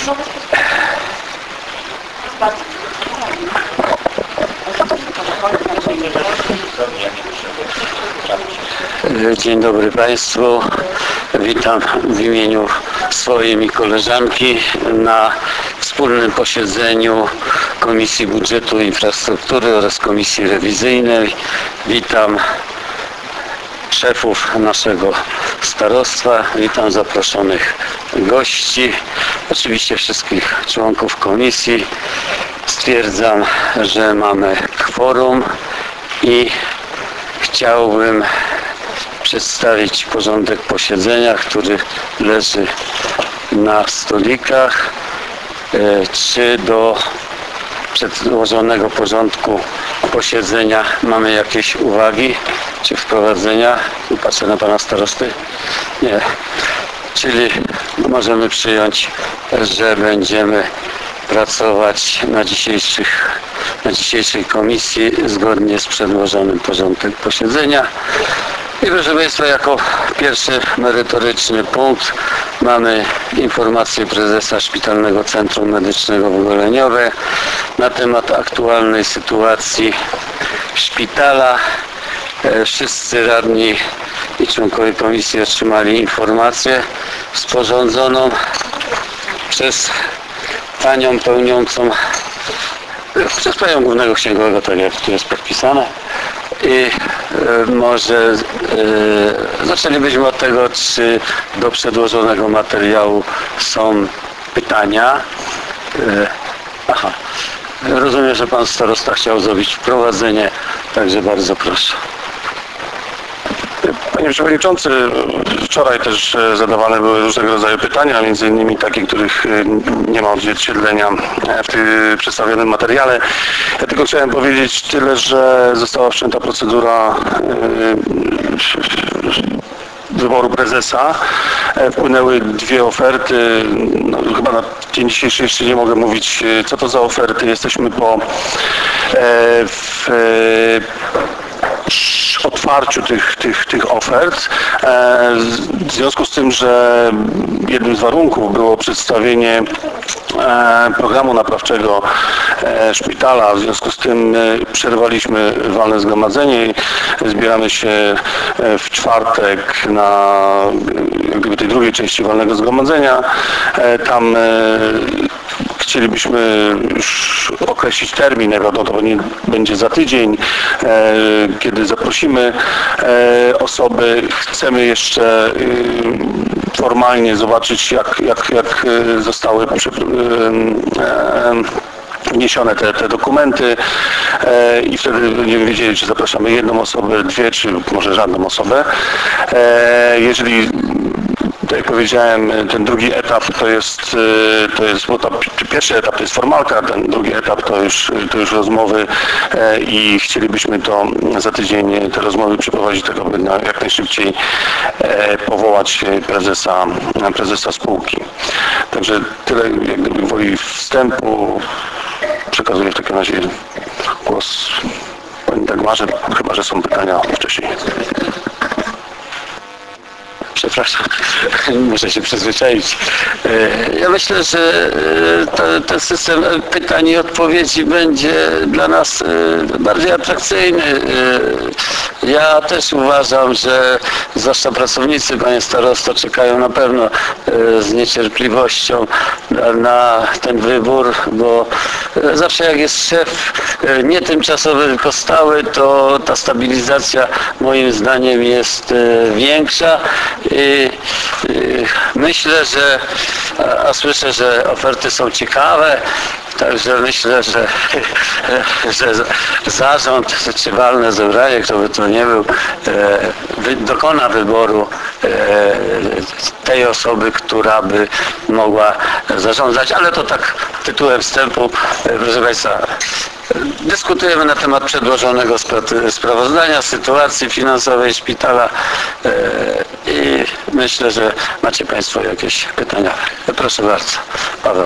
Dzień dobry Państwu. Witam w imieniu swojej i koleżanki na wspólnym posiedzeniu Komisji Budżetu i Infrastruktury oraz Komisji Rewizyjnej. Witam szefów naszego starostwa, witam zaproszonych gości, oczywiście wszystkich członków komisji. Stwierdzam, że mamy kworum i chciałbym przedstawić porządek posiedzenia, który leży na stolikach. Czy do przedłożonego porządku posiedzenia mamy jakieś uwagi czy wprowadzenia? Patrzę na pana starosty. Nie. Czyli możemy przyjąć, że będziemy pracować na dzisiejszej komisji zgodnie z przedłożonym porządkiem posiedzenia. I proszę Państwa, jako pierwszy merytoryczny punkt mamy informację prezesa Szpitalnego Centrum Medycznego w Goleniowie na temat aktualnej sytuacji szpitala. Wszyscy radni i członkowie komisji otrzymali informację sporządzoną przez panią pełniącą, przez panią głównego księgowego, tak jak tu jest podpisane. I może zaczęlibyśmy od tego, czy do przedłożonego materiału są pytania. Aha. Rozumiem, że pan starosta chciał zrobić wprowadzenie, także bardzo proszę. Panie Przewodniczący, wczoraj też zadawane były różnego rodzaju pytania, między innymi takie, których nie ma odzwierciedlenia w tym przedstawionym materiale. Ja tylko chciałem powiedzieć tyle, że została wszczęta procedura wyboru prezesa. Wpłynęły dwie oferty. No, chyba na dzień dzisiejszy jeszcze nie mogę mówić, co to za oferty. Jesteśmy po otwarciu tych ofert. W związku z tym, że jednym z warunków było przedstawienie programu naprawczego szpitala, w związku z tym przerwaliśmy walne zgromadzenie i zbieramy się w czwartek na tej drugiej części walnego zgromadzenia. Tam chcielibyśmy już określić termin, najprawdopodobniej będzie za tydzień, kiedy zaprosimy osoby. Chcemy jeszcze formalnie zobaczyć, jak zostały wniesione te dokumenty i wtedy będziemy wiedzieli, czy zapraszamy jedną osobę, dwie, czy może żadną osobę. Jeżeli, tak jak powiedziałem, ten drugi etap to jest bo pierwszy etap to jest formalka, ten drugi etap to już rozmowy i chcielibyśmy to za tydzień te rozmowy przeprowadzić, tak aby jak najszybciej powołać prezesa spółki. Także tyle jak gdyby woli wstępu. Przekazuję w takim razie głos pani Dagmarze, chyba że są pytania wcześniej. Przepraszam, muszę się przyzwyczaić. Ja myślę, że ten system pytań i odpowiedzi będzie dla nas bardziej atrakcyjny. Ja też uważam, że zwłaszcza pracownicy, panie starosto, czekają na pewno z niecierpliwością na ten wybór, bo zawsze jak jest szef nie tymczasowy, tylko stały, to ta stabilizacja moim zdaniem jest większa. I myślę, a słyszę, że oferty są ciekawe, także myślę, że zarząd czy walne zebranie, kto by to nie był, dokona wyboru tej osoby, która by mogła zarządzać, ale to tak tytułem wstępu. Proszę Państwa, dyskutujemy na temat przedłożonego sprawozdania sytuacji finansowej szpitala i myślę, że macie Państwo jakieś pytania. Proszę bardzo, Paweł.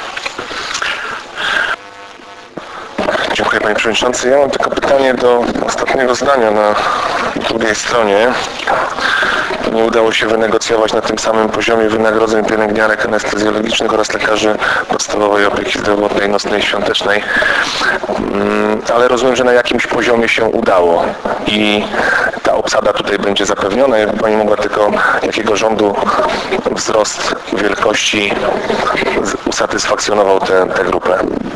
Dziękuję Panie Przewodniczący. Ja mam tylko pytanie do ostatniego zdania na drugiej stronie. nie udało się wynegocjować na tym samym poziomie wynagrodzeń pielęgniarek anestezjologicznych oraz lekarzy podstawowej opieki zdrowotnej, nocnej i świątecznej. Ale rozumiem, że na jakimś poziomie się udało i ta obsada tutaj będzie zapewniona. Jakby Pani mogła tylko, jakiego rządu wzrost wielkości usatysfakcjonował tę grupę?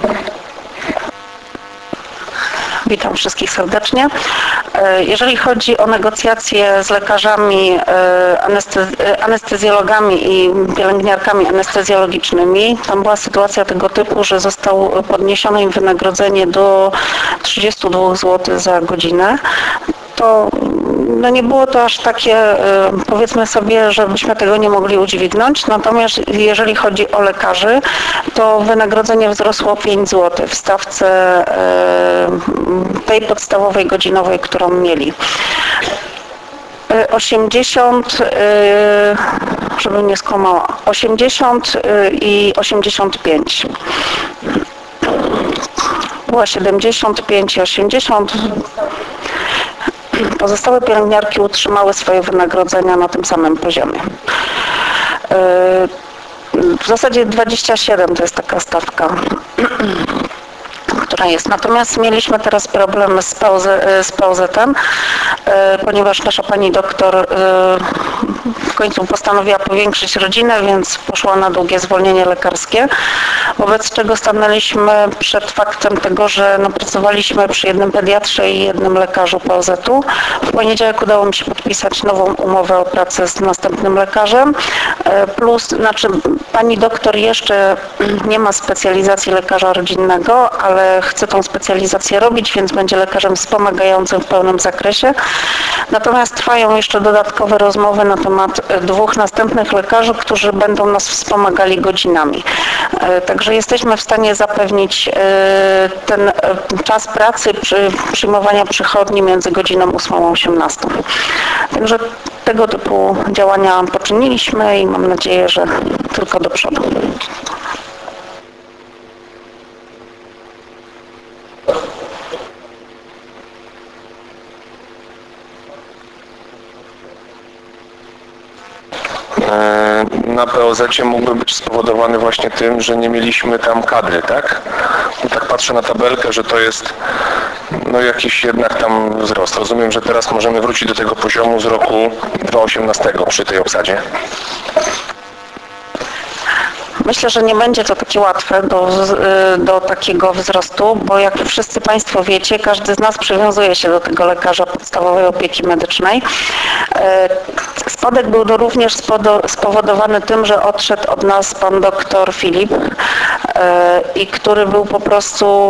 Witam wszystkich serdecznie. Jeżeli chodzi o negocjacje z lekarzami, anestezjologami i pielęgniarkami anestezjologicznymi, tam była sytuacja tego typu, że zostało podniesione im wynagrodzenie do 32 zł za godzinę. To no nie było to aż takie, powiedzmy sobie, żebyśmy tego nie mogli udźwignąć. Natomiast jeżeli chodzi o lekarzy, to wynagrodzenie wzrosło o 5 zł w stawce tej podstawowej godzinowej, którą mieli. 80, żebym nie skłamała, 80 i 85. Była 75 i 80. Pozostałe pielęgniarki utrzymały swoje wynagrodzenia na tym samym poziomie. W zasadzie 27 to jest taka stawka, która jest. Natomiast mieliśmy teraz problem z POZ-em, ponieważ nasza pani doktor w końcu postanowiła powiększyć rodzinę, więc poszła na długie zwolnienie lekarskie, wobec czego stanęliśmy przed faktem tego, że pracowaliśmy przy jednym pediatrze i jednym lekarzu POZ-u. W poniedziałek udało mi się podpisać nową umowę o pracę z następnym lekarzem, plus, pani doktor jeszcze nie ma specjalizacji lekarza rodzinnego, ale chce tą specjalizację robić, więc będzie lekarzem wspomagającym w pełnym zakresie. Natomiast trwają jeszcze dodatkowe rozmowy na temat 2 następnych lekarzy, którzy będą nas wspomagali godzinami. Także jesteśmy w stanie zapewnić ten czas pracy przyjmowania przychodni między godziną 8 a 18. Także tego typu działania poczyniliśmy i mam nadzieję, że tylko do przodu. Na POZ-cie mógłby być spowodowany właśnie tym, że nie mieliśmy tam kadry, tak? I tak patrzę na tabelkę, że to jest jakiś jednak tam wzrost. Rozumiem, że teraz możemy wrócić do tego poziomu z roku 2018 przy tej obsadzie. Myślę, że nie będzie to takie łatwe do takiego wzrostu, bo jak wszyscy Państwo wiecie, każdy z nas przywiązuje się do tego lekarza podstawowej opieki medycznej. Spadek był również spowodowany tym, że odszedł od nas pan doktor Filip i który był po prostu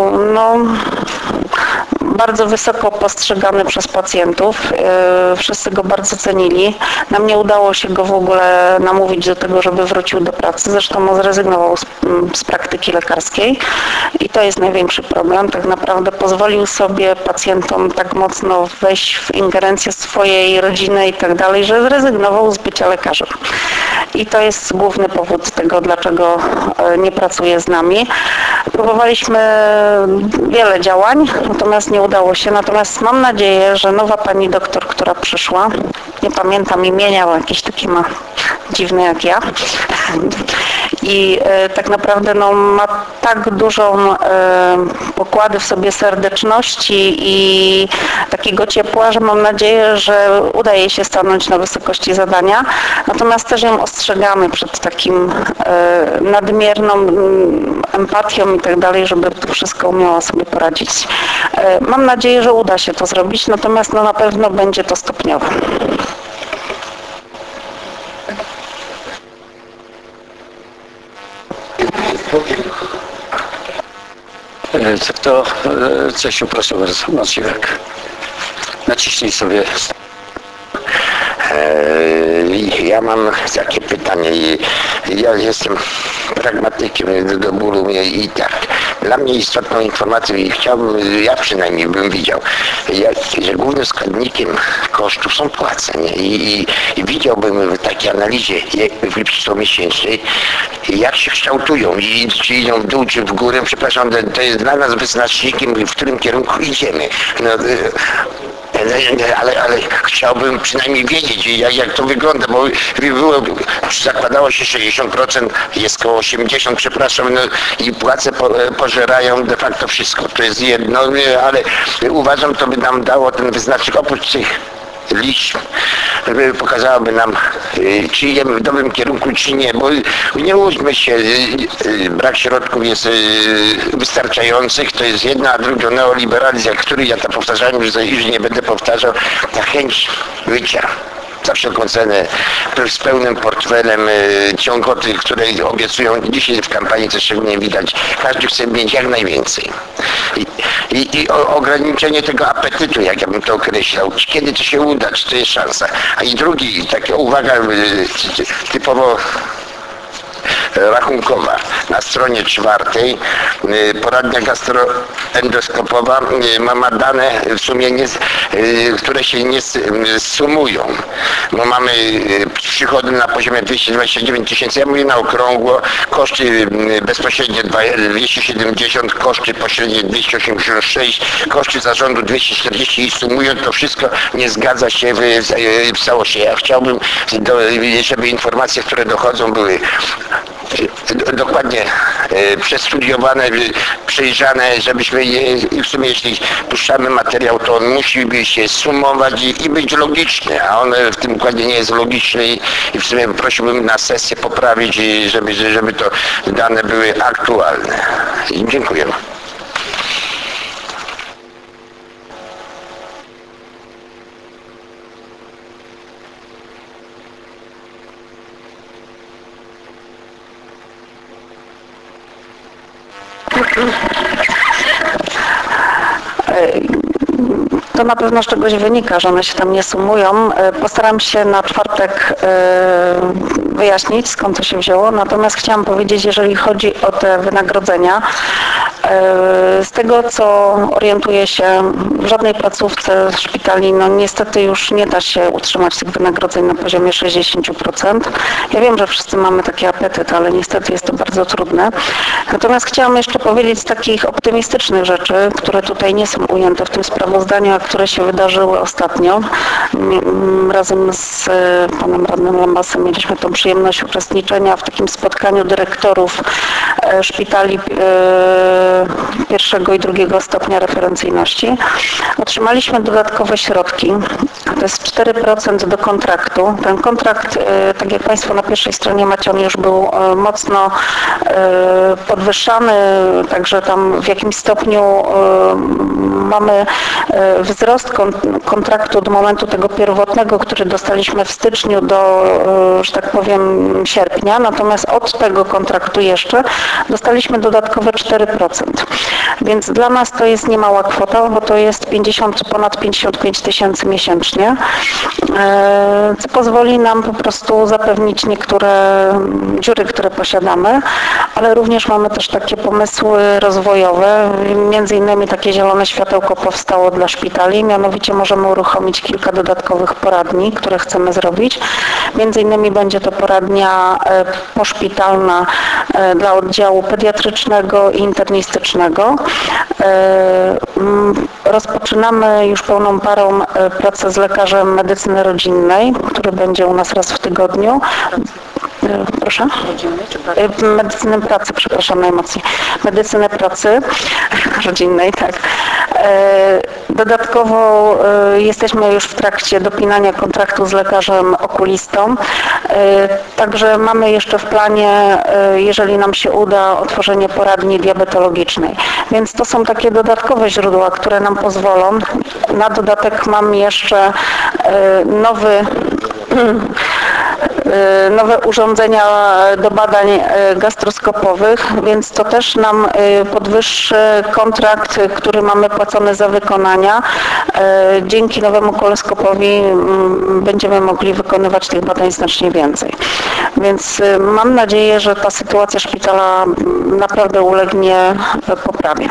bardzo wysoko postrzegany przez pacjentów. Wszyscy go bardzo cenili. Nam nie udało się go w ogóle namówić do tego, żeby wrócił do pracy. Zresztą on zrezygnował z praktyki lekarskiej i to jest największy problem. Tak naprawdę pozwolił sobie pacjentom tak mocno wejść w ingerencję swojej rodziny i tak dalej, że zrezygnował z bycia lekarzem. I to jest główny powód tego, dlaczego nie pracuje z nami. Próbowaliśmy wiele działań, natomiast nie udało się. Natomiast mam nadzieję, że nowa pani doktor, która przyszła, nie pamiętam imienia, bo jakieś takie ma dziwne jak ja, i tak naprawdę ma tak dużą pokłady w sobie serdeczności i takiego ciepła, że mam nadzieję, że uda jej się stanąć na wysokości zadania. Natomiast też ją ostrzegamy przed takim nadmierną empatią i tak dalej, żeby to wszystko umiała sobie poradzić. Mam nadzieję, że uda się to zrobić, natomiast na pewno będzie to stopniowe. To Czesiu, proszę bardzo, Maciek. Naciśnij sobie. Ja mam takie pytanie. Ja jestem pragmatykiem do bólu mnie i tak. Dla mnie istotną informacją i chciałbym, ja przynajmniej bym widział, że głównym składnikiem kosztów są płace. Nie? I widziałbym w takiej analizie comiesięcznej, jak się kształtują i czy idą w dół, czy w górę. Przepraszam, to jest dla nas wyznacznikiem, w którym kierunku idziemy. Ale chciałbym przynajmniej wiedzieć, jak to wygląda, bo zakładało się 60%, jest koło 80%, przepraszam, no, i płace pożerają de facto wszystko. To jest jedno, ale uważam, to by nam dało ten wyznacznik oprócz tych liczb, pokazałaby nam, czy idziemy w dobrym kierunku, czy nie, bo nie łudźmy się, brak środków jest wystarczających, to jest jedna, a druga neoliberalizm, który ja to powtarzałem, już nie będę powtarzał, ta chęć bycia za wszelką cenę, z pełnym portfelem ciągoty, które obiecują dzisiaj w kampanii, to szczególnie widać, każdy chce mieć jak najwięcej. I ograniczenie tego apetytu, jak ja bym to określał, kiedy to się uda, czy to jest szansa. A i drugi, taka uwaga typowo rachunkowa. Na stronie 4 poradnia gastroendoskopowa ma dane w sumie, które się nie sumują. Bo mamy przychody na poziomie 229 tysięcy, ja mówię na okrągło, koszty bezpośrednie 270, koszty pośrednie 286, koszty zarządu 240 i sumując to wszystko nie zgadza się w całości. Ja chciałbym, żeby informacje, które dochodzą, były dokładnie przestudiowane, przejrzane, żebyśmy w sumie jeśli puszczamy materiał, to on musi się sumować i być logiczny, a on w tym układzie nie jest logiczny i w sumie prosiłbym na sesję poprawić, żeby to dane były aktualne. Dziękuję. To na pewno z czegoś wynika, że one się tam nie sumują. Postaram się na czwartek wyjaśnić, skąd to się wzięło. Natomiast chciałam powiedzieć, jeżeli chodzi o te wynagrodzenia, z tego co orientuję się, w żadnej placówce szpitali no niestety już nie da się utrzymać tych wynagrodzeń na poziomie 60%. Ja wiem, że wszyscy mamy taki apetyt, ale niestety jest to bardzo trudne. Natomiast chciałam jeszcze powiedzieć z takich optymistycznych rzeczy, które tutaj nie są ujęte w tym sprawozdaniu, a które się wydarzyły ostatnio. Razem z panem radnym Lambasem mieliśmy tą przyjemność uczestniczenia w takim spotkaniu dyrektorów szpitali pierwszego i drugiego stopnia referencyjności. Otrzymaliśmy dodatkowe środki. To jest 4% do kontraktu. Ten kontrakt, tak jak Państwo na pierwszej stronie macie, on już był mocno podwyższany, także tam w jakimś stopniu mamy wzrost kontraktu od momentu tego pierwotnego, który dostaliśmy w styczniu do, że tak powiem, sierpnia, natomiast od tego kontraktu jeszcze dostaliśmy dodatkowe 4%. Więc dla nas to jest niemała kwota, bo to jest ponad 55 tysięcy miesięcznie, co pozwoli nam po prostu zapewnić niektóre dziury, które posiadamy, ale również mamy też takie pomysły rozwojowe, między innymi takie zielone światełko powstało dla szpitali, mianowicie możemy uruchomić kilka dodatkowych poradni, które chcemy zrobić. Między innymi będzie to poradnia poszpitalna dla oddziału pediatrycznego i internistycznego. Rozpoczynamy już pełną parą pracę z lekarzem medycyny rodzinnej, który będzie u nas raz w tygodniu. Proszę? Medycyny pracy, przepraszam najmocniej. Medycyny pracy rodzinnej, tak. Dodatkowo jesteśmy już w trakcie dopinania kontraktu z lekarzem okulistą. Także mamy jeszcze w planie, jeżeli nam się uda, otworzenie poradni diabetologicznej. Więc to są takie dodatkowe źródła, które nam pozwolą. Na dodatek mam jeszcze nowe urządzenia do badań gastroskopowych, więc to też nam podwyższy kontrakt, który mamy płacony za wykonania. Dzięki nowemu koleskopowi będziemy mogli wykonywać tych badań znacznie więcej. Więc mam nadzieję, że ta sytuacja szpitala naprawdę ulegnie poprawie.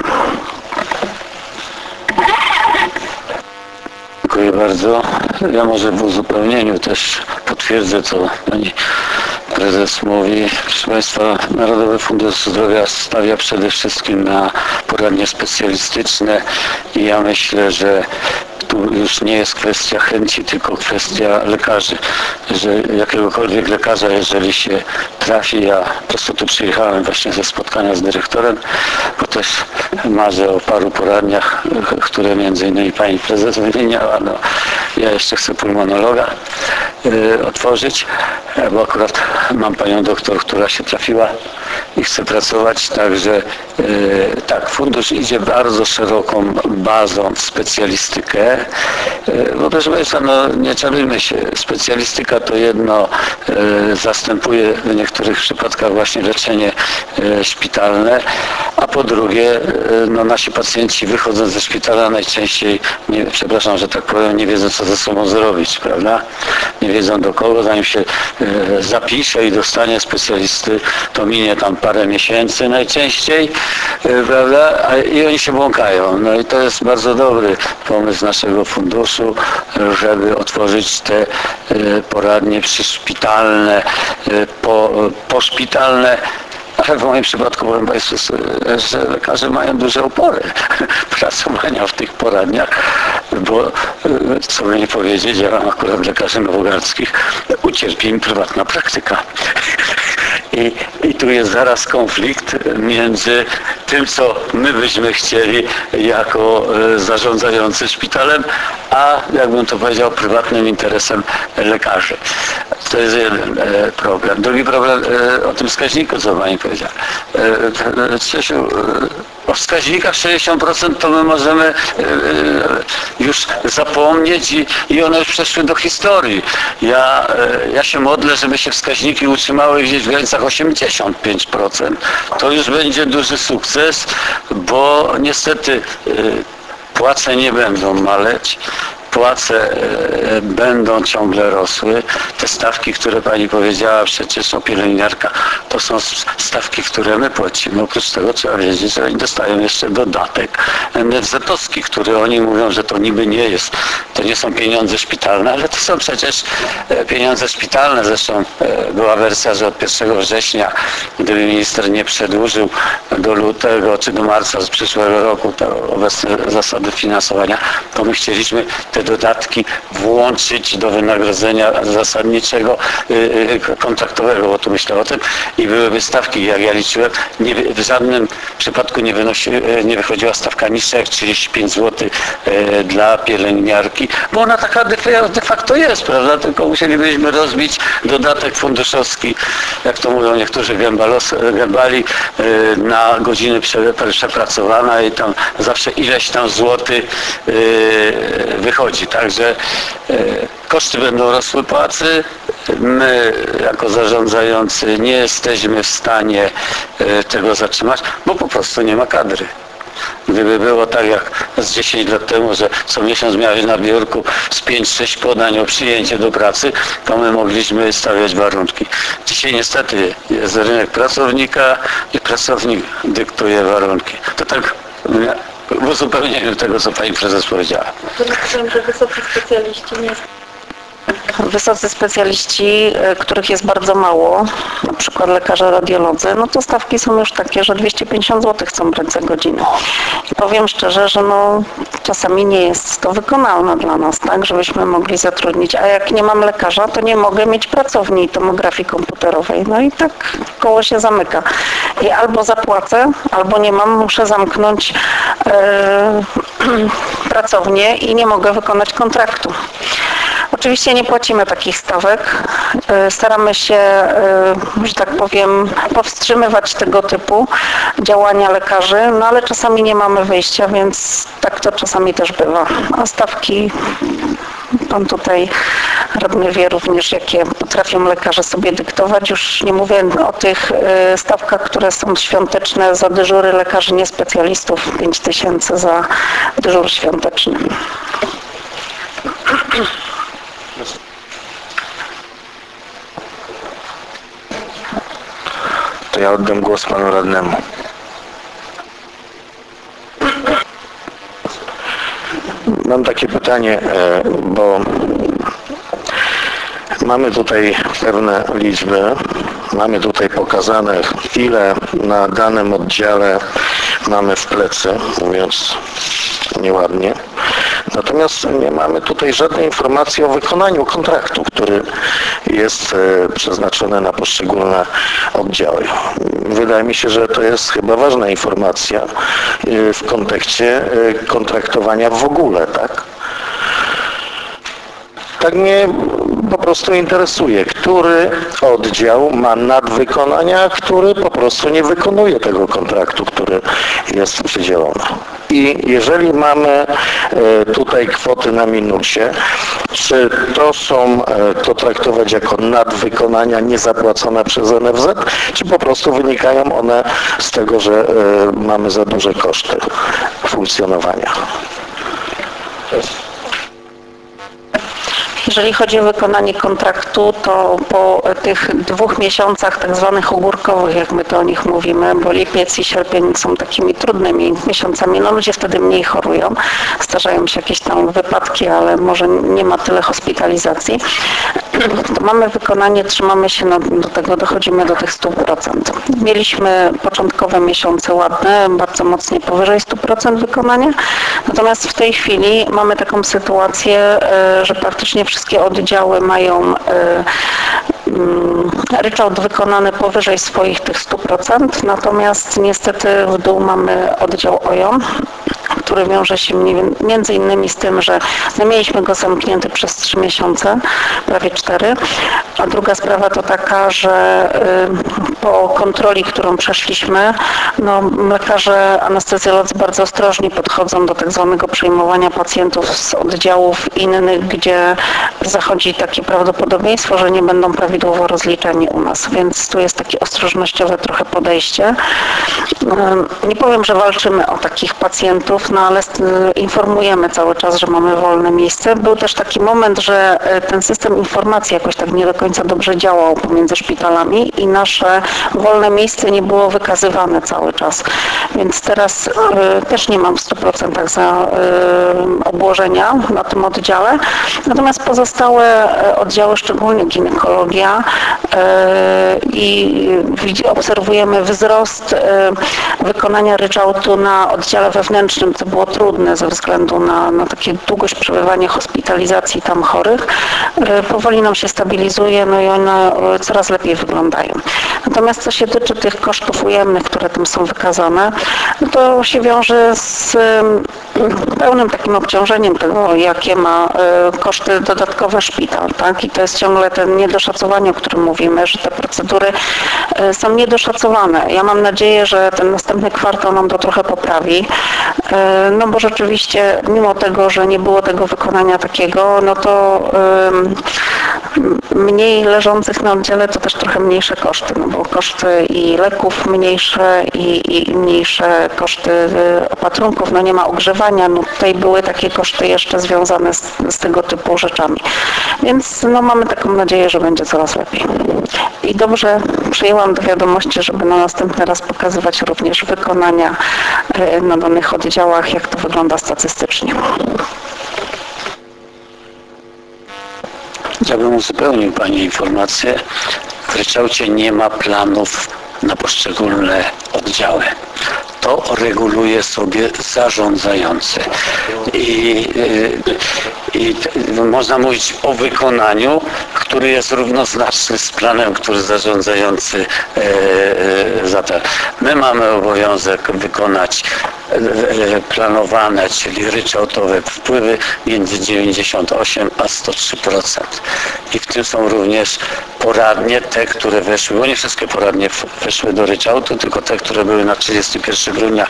Dziękuję bardzo. Ja może w uzupełnieniu też potwierdzę, co pani prezes mówi. Proszę Państwa, Narodowy Fundusz Zdrowia stawia przede wszystkim na poradnie specjalistyczne i ja myślę, że tu już nie jest kwestia chęci, tylko kwestia lekarzy, że jakiegokolwiek lekarza, jeżeli się trafi, ja po prostu tu przyjechałem właśnie ze spotkania z dyrektorem, bo też marzę o paru poradniach, które między innymi pani prezes wymieniała. No, ja jeszcze chcę pulmonologa otworzyć, bo akurat mam panią doktor, która się trafiła i chce pracować, także tak, fundusz idzie bardzo szeroką bazą w specjalistykę, bo proszę Państwa, no nie czarujmy się, specjalistyka to jedno zastępuje w niektórych przypadkach właśnie leczenie szpitalne, a po drugie, no nasi pacjenci wychodząc ze szpitala najczęściej, nie, przepraszam, że tak powiem, nie wiedzą co ze sobą zrobić, prawda? Nie wiedzą do kogo, zanim się zapisze i dostanie specjalisty, to minie tam parę miesięcy najczęściej, prawda? I oni się błąkają. No i to jest bardzo dobry pomysł naszego funduszu, żeby otworzyć te poradnie przyszpitalne, poszpitalne. Ale w moim przypadku powiem Państwu, że lekarze mają duże opory pracowania w tych poradniach, bo co by nie powiedzieć, ja mam akurat lekarzy nowogardzkich, ucierpi im prywatna praktyka. I tu jest zaraz konflikt między tym, co my byśmy chcieli jako zarządzający szpitalem, a jakbym to powiedział, prywatnym interesem lekarzy. To jest jeden problem. Drugi problem o tym wskaźniku, co pani powiedziała. Czesiu, o wskaźnikach 60% to my możemy już zapomnieć i one już przeszły do historii. Ja się modlę, żeby się wskaźniki utrzymały gdzieś w granicach 85%. To już będzie duży sukces, bo niestety płace nie będą maleć. Płace będą ciągle rosły. Te stawki, które pani powiedziała, przecież o pielęgniarka, to są stawki, które my płacimy. Oprócz tego trzeba wiedzieć, że oni dostają jeszcze dodatek NFZ-owski, który oni mówią, że to niby nie jest. To nie są pieniądze szpitalne, ale to są przecież pieniądze szpitalne. Zresztą była wersja, że od 1 września, gdyby minister nie przedłużył do lutego czy do marca z przyszłego roku te obecne zasady finansowania, to my chcieliśmy te dodatki włączyć do wynagrodzenia zasadniczego, kontraktowego, bo tu myślę o tym i byłyby stawki, jak ja liczyłem, w żadnym przypadku nie wychodziła stawka niższa jak 35 zł dla pielęgniarki, bo ona taka de facto jest, prawda, tylko musielibyśmy rozbić dodatek funduszowski, jak to mówią niektórzy gębali, na godziny przepracowane i tam zawsze ileś tam złotych wychodzi. Także koszty będą rosły płacy. My jako zarządzający nie jesteśmy w stanie tego zatrzymać, bo po prostu nie ma kadry. Gdyby było tak jak z 10 lat temu, że co miesiąc miałeś na biurku z 5-6 podań o przyjęcie do pracy, to my mogliśmy stawiać warunki. Dzisiaj niestety jest rynek pracownika i pracownik dyktuje warunki. To tak w uzupełnieniu tego, co pani prezes powiedziała. Myślę, że wysocy specjaliści nie. Wysocy specjaliści, których jest bardzo mało, na przykład lekarze radiolodzy, no to stawki są już takie, że 250 zł chcą brać za godzinę. I powiem szczerze, że no czasami nie jest to wykonalne dla nas, tak, żebyśmy mogli zatrudnić. A jak nie mam lekarza, to nie mogę mieć pracowni tomografii komputerowej. No i tak koło się zamyka. I albo zapłacę, albo nie mam, muszę zamknąć pracownię i nie mogę wykonać kontraktu. Oczywiście nie płacimy takich stawek. Staramy się, że tak powiem, powstrzymywać tego typu działania lekarzy, no ale czasami nie mamy wyjścia, więc tak to czasami też bywa. A stawki, pan tutaj radny wie również, jakie potrafią lekarze sobie dyktować. Już nie mówię o tych stawkach, które są świąteczne za dyżury lekarzy niespecjalistów, 5000 za dyżur świąteczny. To ja oddam głos panu radnemu. Mam takie pytanie, bo mamy tutaj pewne liczby, mamy tutaj pokazane, ile na danym oddziale mamy w plecy, mówiąc nieładnie. Natomiast nie mamy tutaj żadnej informacji o wykonaniu kontraktu, który jest przeznaczony na poszczególne oddziały. Wydaje mi się, że to jest chyba ważna informacja w kontekście kontraktowania w ogóle, tak? Tak mnie po prostu interesuje, który oddział ma nadwykonania, a który po prostu nie wykonuje tego kontraktu, który jest przydzielony. I jeżeli mamy tutaj kwoty na minusie, czy to traktować jako nadwykonania niezapłacone przez NFZ, czy po prostu wynikają one z tego, że mamy za duże koszty funkcjonowania? Jeżeli chodzi o wykonanie kontraktu, to po tych 2 miesiącach tak zwanych ogórkowych, jak my to o nich mówimy, bo lipiec i sierpień są takimi trudnymi miesiącami, no ludzie wtedy mniej chorują, zdarzają się jakieś tam wypadki, ale może nie ma tyle hospitalizacji, to mamy wykonanie, trzymamy się do tego, dochodzimy do tych 100%. Mieliśmy początkowe miesiące ładne, bardzo mocnie powyżej 100% wykonania, natomiast w tej chwili mamy taką sytuację, że praktycznie wszystkie oddziały mają ryczałt wykonany powyżej swoich tych 100%, natomiast niestety w dół mamy oddział OJOM, który wiąże się między innymi z tym, że mieliśmy go zamknięty przez 3 miesiące, prawie 4, a druga sprawa to taka, że po kontroli, którą przeszliśmy, lekarze anestezjolodzy bardzo ostrożnie podchodzą do tak zwanego przyjmowania pacjentów z oddziałów innych, gdzie zachodzi takie prawdopodobieństwo, że nie będą prawidłowo rozliczeni u nas, więc tu jest takie ostrożnościowe trochę podejście. Nie powiem, że walczymy o takich pacjentów, ale informujemy cały czas, że mamy wolne miejsce. Był też taki moment, że ten system informacji jakoś tak nie do końca dobrze działał pomiędzy szpitalami i nasze wolne miejsce nie było wykazywane cały czas. Więc teraz też nie mam w 100% za obłożenia na tym oddziale. Natomiast pozostałe oddziały, szczególnie ginekologia, i obserwujemy wzrost wykonania ryczałtu na oddziale wewnętrznym, co było trudne ze względu na takie długość przebywania hospitalizacji tam chorych. Powoli nam się stabilizuje, i one coraz lepiej wyglądają. Natomiast co się tyczy tych kosztów ujemnych, które tam są wykazane, to się wiąże z pełnym takim obciążeniem tego, jakie ma koszty dodatkowe szpital, tak? I to jest ciągle ten niedoszacowanie, o którym mówimy, że te procedury są niedoszacowane. Ja mam nadzieję, że ten następny kwartał nam to trochę poprawi, bo rzeczywiście mimo tego, że nie było tego wykonania takiego, to mniej leżących na oddziale to też trochę mniejsze koszty, bo koszty i leków mniejsze i mniejsze koszty opatrunków, nie ma ogrzewania, tutaj były takie koszty jeszcze związane z tego typu rzeczami. Więc mamy taką nadzieję, że będzie coraz lepiej. I dobrze przyjęłam do wiadomości, żeby na następny raz pokazywać również wykonania na danych oddziałach, jak to wygląda statystycznie. Ja bym uzupełnił Pani informację. W ryczałcie nie ma planów na poszczególne oddziały. To reguluje sobie zarządzający. I można mówić o wykonaniu, który jest równoznaczny z planem, który zarządzający zapewnia. My mamy obowiązek wykonać planowane, czyli ryczałtowe wpływy między 98 a 103%. I w tym są również poradnie, te, które weszły, bo nie wszystkie poradnie weszły do ryczałtu, tylko te, które były na 31 grudnia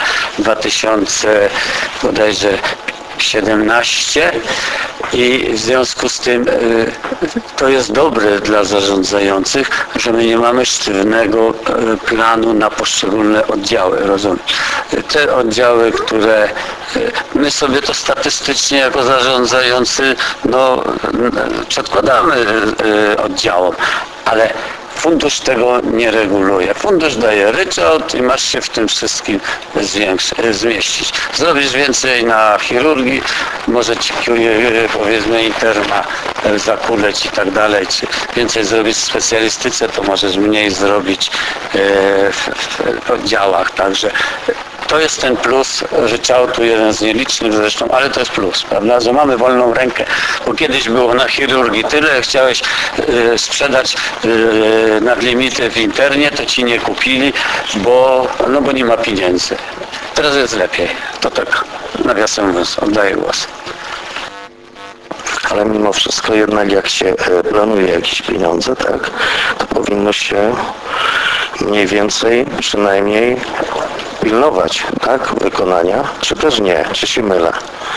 2017 i w związku z tym to jest dobre dla zarządzających, że my nie mamy sztywnego planu na poszczególne oddziały, rozumiem. Te oddziały, które my sobie to statystycznie jako zarządzający przedkładamy oddziałom, ale fundusz tego nie reguluje. Fundusz daje ryczałt i masz się w tym wszystkim zmieścić. Zrobisz więcej na chirurgii, może ci powiedzmy interna zakuleć i tak dalej, czy więcej zrobić w specjalistyce, to możesz mniej zrobić w oddziałach. Także To jest ten plus ryczałtu, jeden z nielicznych zresztą, ale to jest plus, prawda, że mamy wolną rękę, bo kiedyś było na chirurgii tyle, chciałeś sprzedać nadlimity w internie, to ci nie kupili, bo nie ma pieniędzy. Teraz jest lepiej. To tak, nawiasem mówiąc, oddaję głos. Ale mimo wszystko jednak jak się planuje jakieś pieniądze, tak, to powinno się mniej więcej przynajmniej pilnować, tak, wykonania, czy też nie, czy się mylę?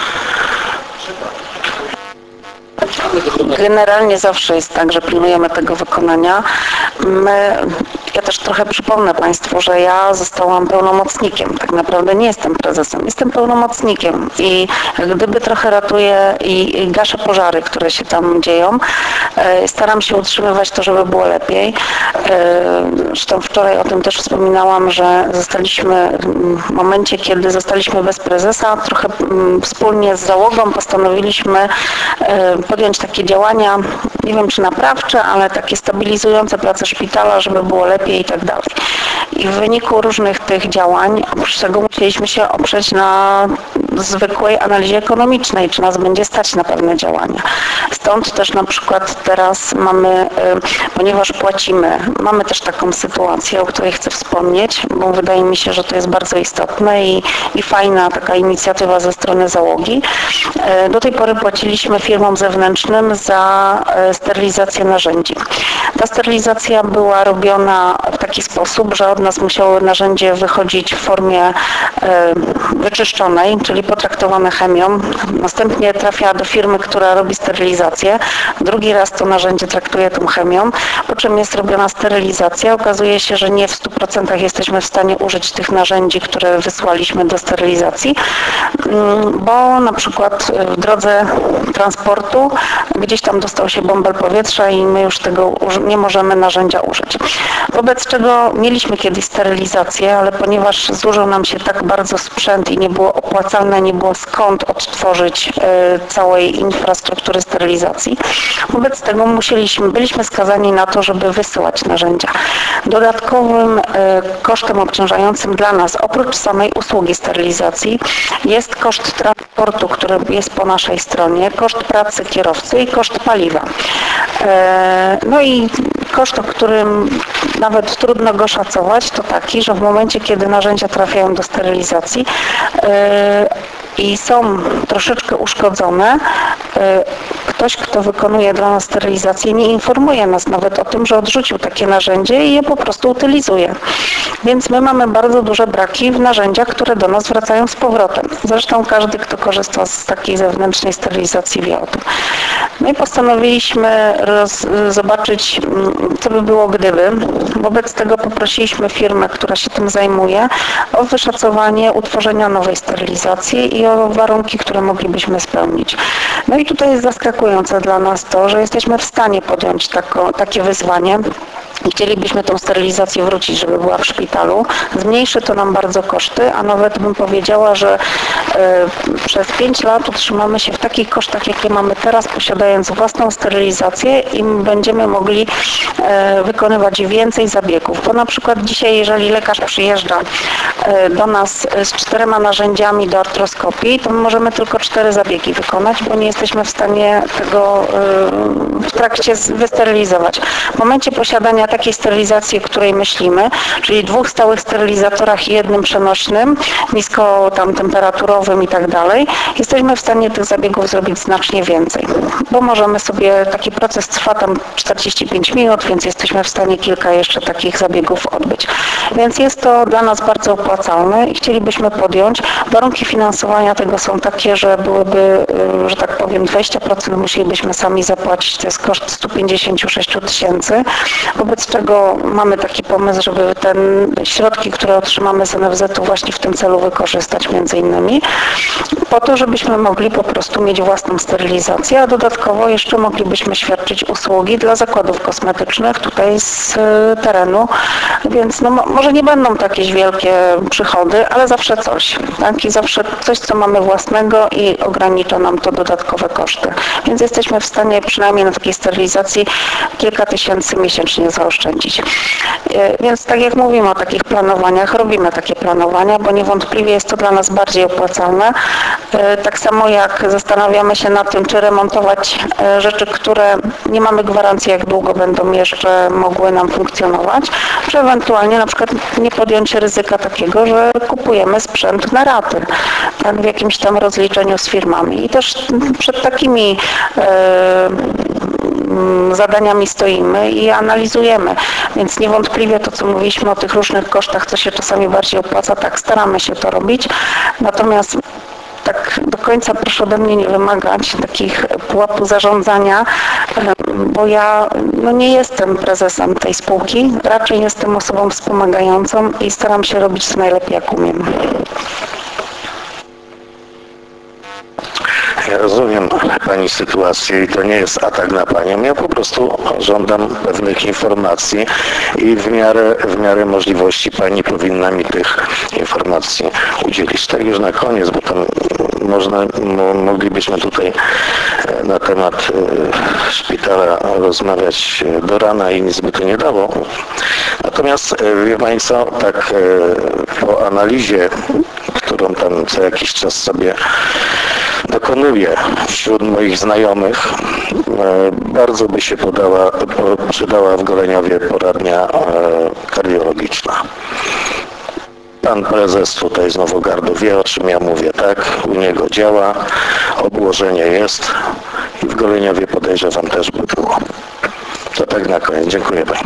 Generalnie zawsze jest tak, że pilnujemy tego wykonania. Ja też trochę przypomnę Państwu, że ja zostałam pełnomocnikiem. Tak naprawdę nie jestem prezesem, jestem pełnomocnikiem i jak gdyby trochę ratuję i gaszę pożary, które się tam dzieją. Staram się utrzymywać to, żeby było lepiej. Zresztą wczoraj o tym też wspominałam, że zostaliśmy w momencie, kiedy zostaliśmy bez prezesa, trochę wspólnie z załogą postanowiliśmy podjąć takie działania, nie wiem czy naprawcze, ale takie stabilizujące pracę szpitala, żeby było lepiej i tak dalej. I w wyniku różnych tych działań, oprócz tego musieliśmy się oprzeć na zwykłej analizie ekonomicznej, czy nas będzie stać na pewne działania. Stąd też na przykład teraz mamy, ponieważ mamy też taką sytuację, o której chcę wspomnieć, bo wydaje mi się, że to jest bardzo istotne i fajna taka inicjatywa ze strony załogi. Do tej pory płaciliśmy firmom zewnętrznym za sterylizację narzędzi. Ta sterylizacja była robiona w taki sposób, że od nas musiało narzędzie wychodzić w formie wyczyszczonej, czyli potraktowane chemią. Następnie trafia do firmy, która robi sterylizację. Drugi raz to narzędzie traktuje tą chemią, po czym jest robiona sterylizacja. Okazuje się, że nie w 100% jesteśmy w stanie użyć tych narzędzi, które wysłaliśmy do sterylizacji, bo na przykład w drodze transportu gdzieś tam dostał się bąbel powietrza i my już tego nie możemy narzędzia użyć. Wobec czego mieliśmy kiedyś sterylizację, ale ponieważ zużył nam się tak bardzo sprzęt i nie było opłacalne, nie było skąd odtworzyć całej infrastruktury sterylizacji, wobec tego byliśmy skazani na to, żeby wysyłać narzędzia. Dodatkowym kosztem obciążającym dla nas, oprócz samej usługi sterylizacji, jest koszt transportu, który jest po naszej stronie, koszt pracy kierowcy i koszt paliwa. No i koszt, o którym nawet trudno go szacować, to taki, że w momencie, kiedy narzędzia trafiają do sterylizacji i są troszeczkę uszkodzone, ktoś, kto wykonuje dla nas sterylizację, nie informuje nas nawet o tym, że odrzucił takie narzędzie i je po prostu utylizuje. Więc my mamy bardzo duże braki w narzędziach, które do nas wracają z powrotem. Zresztą każdy, kto korzysta z takiej zewnętrznej sterylizacji, wie o tym. No i postanowiliśmy zobaczyć, co by było gdyby. Wobec tego poprosiliśmy firmę, która się tym zajmuje, o wyszacowanie utworzenia nowej sterylizacji i o warunki, które moglibyśmy spełnić. No i tutaj jest zaskakujące dla nas to, że jesteśmy w stanie podjąć takie wyzwanie. Chcielibyśmy tą sterylizację wrócić, żeby była w szpitalu. Zmniejszy to nam bardzo koszty, a nawet bym powiedziała, że przez 5 lat utrzymamy się w takich kosztach, jakie mamy teraz, posiadając własną sterylizację i będziemy mogli wykonywać więcej zabiegów. Bo na przykład dzisiaj, jeżeli lekarz przyjeżdża do nas z 4 narzędziami do artroskopii, to możemy tylko 4 zabiegi wykonać, bo nie jesteśmy w stanie tego w trakcie wysterylizować. W momencie posiadania takiej sterylizacji, o której myślimy, czyli 2 stałych sterylizatorach i 1 przenośnym, nisko tam temperaturowym i tak dalej, jesteśmy w stanie tych zabiegów zrobić znacznie więcej, bo możemy sobie, taki proces trwa tam 45 minut, więc jesteśmy w stanie kilka jeszcze takich zabiegów odbyć. Więc jest to dla nas bardzo opłacalne i chcielibyśmy podjąć. Warunki finansowania tego są takie, że byłyby, że tak powiem, 20% musielibyśmy sami zapłacić, to jest koszt 156 000. Wobec czego mamy taki pomysł, żeby te środki, które otrzymamy z NFZ-u właśnie w tym celu wykorzystać między innymi. po to, żebyśmy mogli po prostu mieć własną sterylizację, a dodatkowo jeszcze moglibyśmy świadczyć usługi dla zakładów kosmetycznych tutaj z terenu, więc no, może nie będą to jakieś wielkie przychody, ale zawsze coś, tak? I zawsze coś, co mamy własnego i ogranicza nam to dodatkowe koszty. Więc jesteśmy w stanie przynajmniej na takiej sterylizacji kilka tysięcy miesięcznie zaoszczędzić. Więc tak jak mówimy o takich planowaniach, robimy takie planowania, bo niewątpliwie jest to dla nas bardziej opłacalne. Tak samo jak zastanawiamy się nad tym, czy remontować rzeczy, które nie mamy gwarancji, jak długo będą jeszcze mogły nam funkcjonować, czy ewentualnie na przykład nie podjąć ryzyka takiego, że kupujemy sprzęt na raty, tak, w jakimś tam rozliczeniu z firmami. I też przed takimi zadaniami stoimy i analizujemy. Więc niewątpliwie to, co mówiliśmy o tych różnych kosztach, co się czasami bardziej opłaca, tak staramy się to robić. Natomiast tak do końca proszę ode mnie nie wymagać takich pułapu zarządzania, bo ja nie jestem prezesem tej spółki, raczej jestem osobą wspomagającą i staram się robić to najlepiej, jak umiem. Ja rozumiem Pani sytuację i to nie jest atak na Panią. Ja po prostu żądam pewnych informacji i w miarę możliwości Pani powinna mi tych informacji udzielić. Tak już na koniec, bo tam moglibyśmy tutaj na temat szpitala rozmawiać do rana i nic by to nie dało. Natomiast wie Pani co, tak po analizie, którą tam co jakiś czas sobie dokonuję wśród moich znajomych, bardzo by się przydała w Goleniowie poradnia kardiologiczna. Pan prezes tutaj z Nowogardu wie, o czym ja mówię, tak? U niego działa, obłożenie jest i w Goleniowie podejrzewam też by było. To tak na koniec. Dziękuję Pani.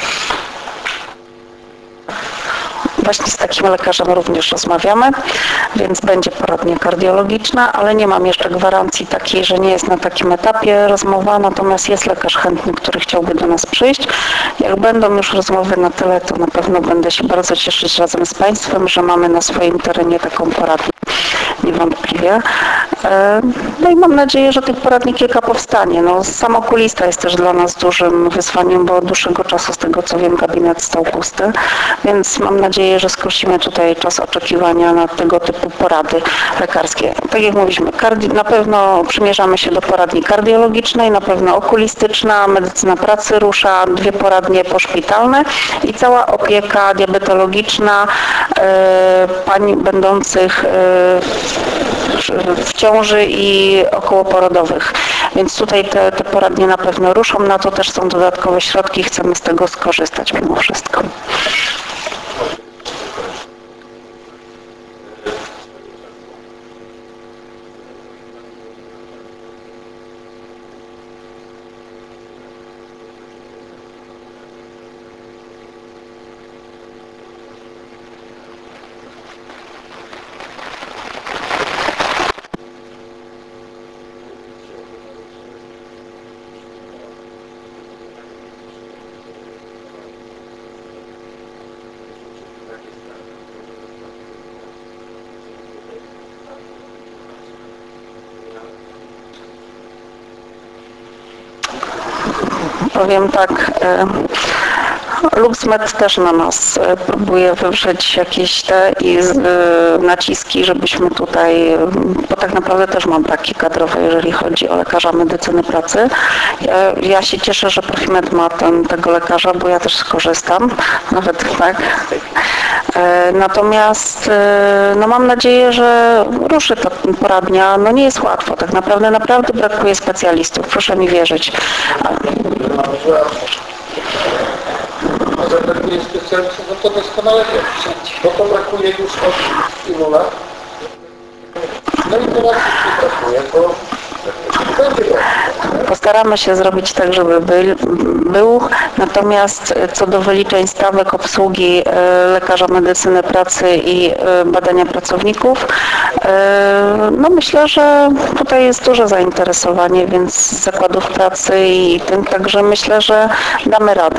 Właśnie z takim lekarzem również rozmawiamy, więc będzie poradnia kardiologiczna, ale nie mam jeszcze gwarancji takiej, że nie jest na takim etapie rozmowa, natomiast jest lekarz chętny, który chciałby do nas przyjść. Jak będą już rozmowy na tyle, to na pewno będę się bardzo cieszyć razem z Państwem, że mamy na swoim terenie taką poradnię. Niewątpliwie. No i mam nadzieję, że tych poradni kilka powstanie. No, sam okulista jest też dla nas dużym wyzwaniem, bo od dłuższego czasu, z tego co wiem, gabinet stał pusty, więc mam nadzieję, że skrócimy tutaj czas oczekiwania na tego typu porady lekarskie. Tak jak mówiliśmy, na pewno przymierzamy się do poradni kardiologicznej, na pewno okulistyczna, medycyna pracy rusza, 2 poradnie poszpitalne i cała opieka diabetologiczna pań będących w ciąży i okołoporodowych. Więc tutaj te poradnie na pewno ruszą, na to też są dodatkowe środki, chcemy z tego skorzystać mimo wszystko. Powiem tak, LuxMed też na nas próbuje wywrzeć jakieś naciski, żebyśmy tutaj, bo tak naprawdę też mam braki kadrowe, jeżeli chodzi o lekarza medycyny pracy. Ja się cieszę, że Profimed ma tego lekarza, bo ja też skorzystam, nawet tak. Natomiast no mam nadzieję, że ruszy ta poradnia. No nie jest łatwo, tak naprawdę brakuje specjalistów, proszę mi wierzyć. Może brakuje specjalistów, no to doskonale wiem, bo to brakuje już od ilu lat. No i teraz jeśli brakuje, to będzie dobrze. Postaramy się zrobić tak, żeby był. Natomiast co do wyliczeń stawek obsługi lekarza medycyny pracy i badania pracowników, no myślę, że tutaj jest duże zainteresowanie, więc z zakładów pracy i tym, także myślę, że damy radę.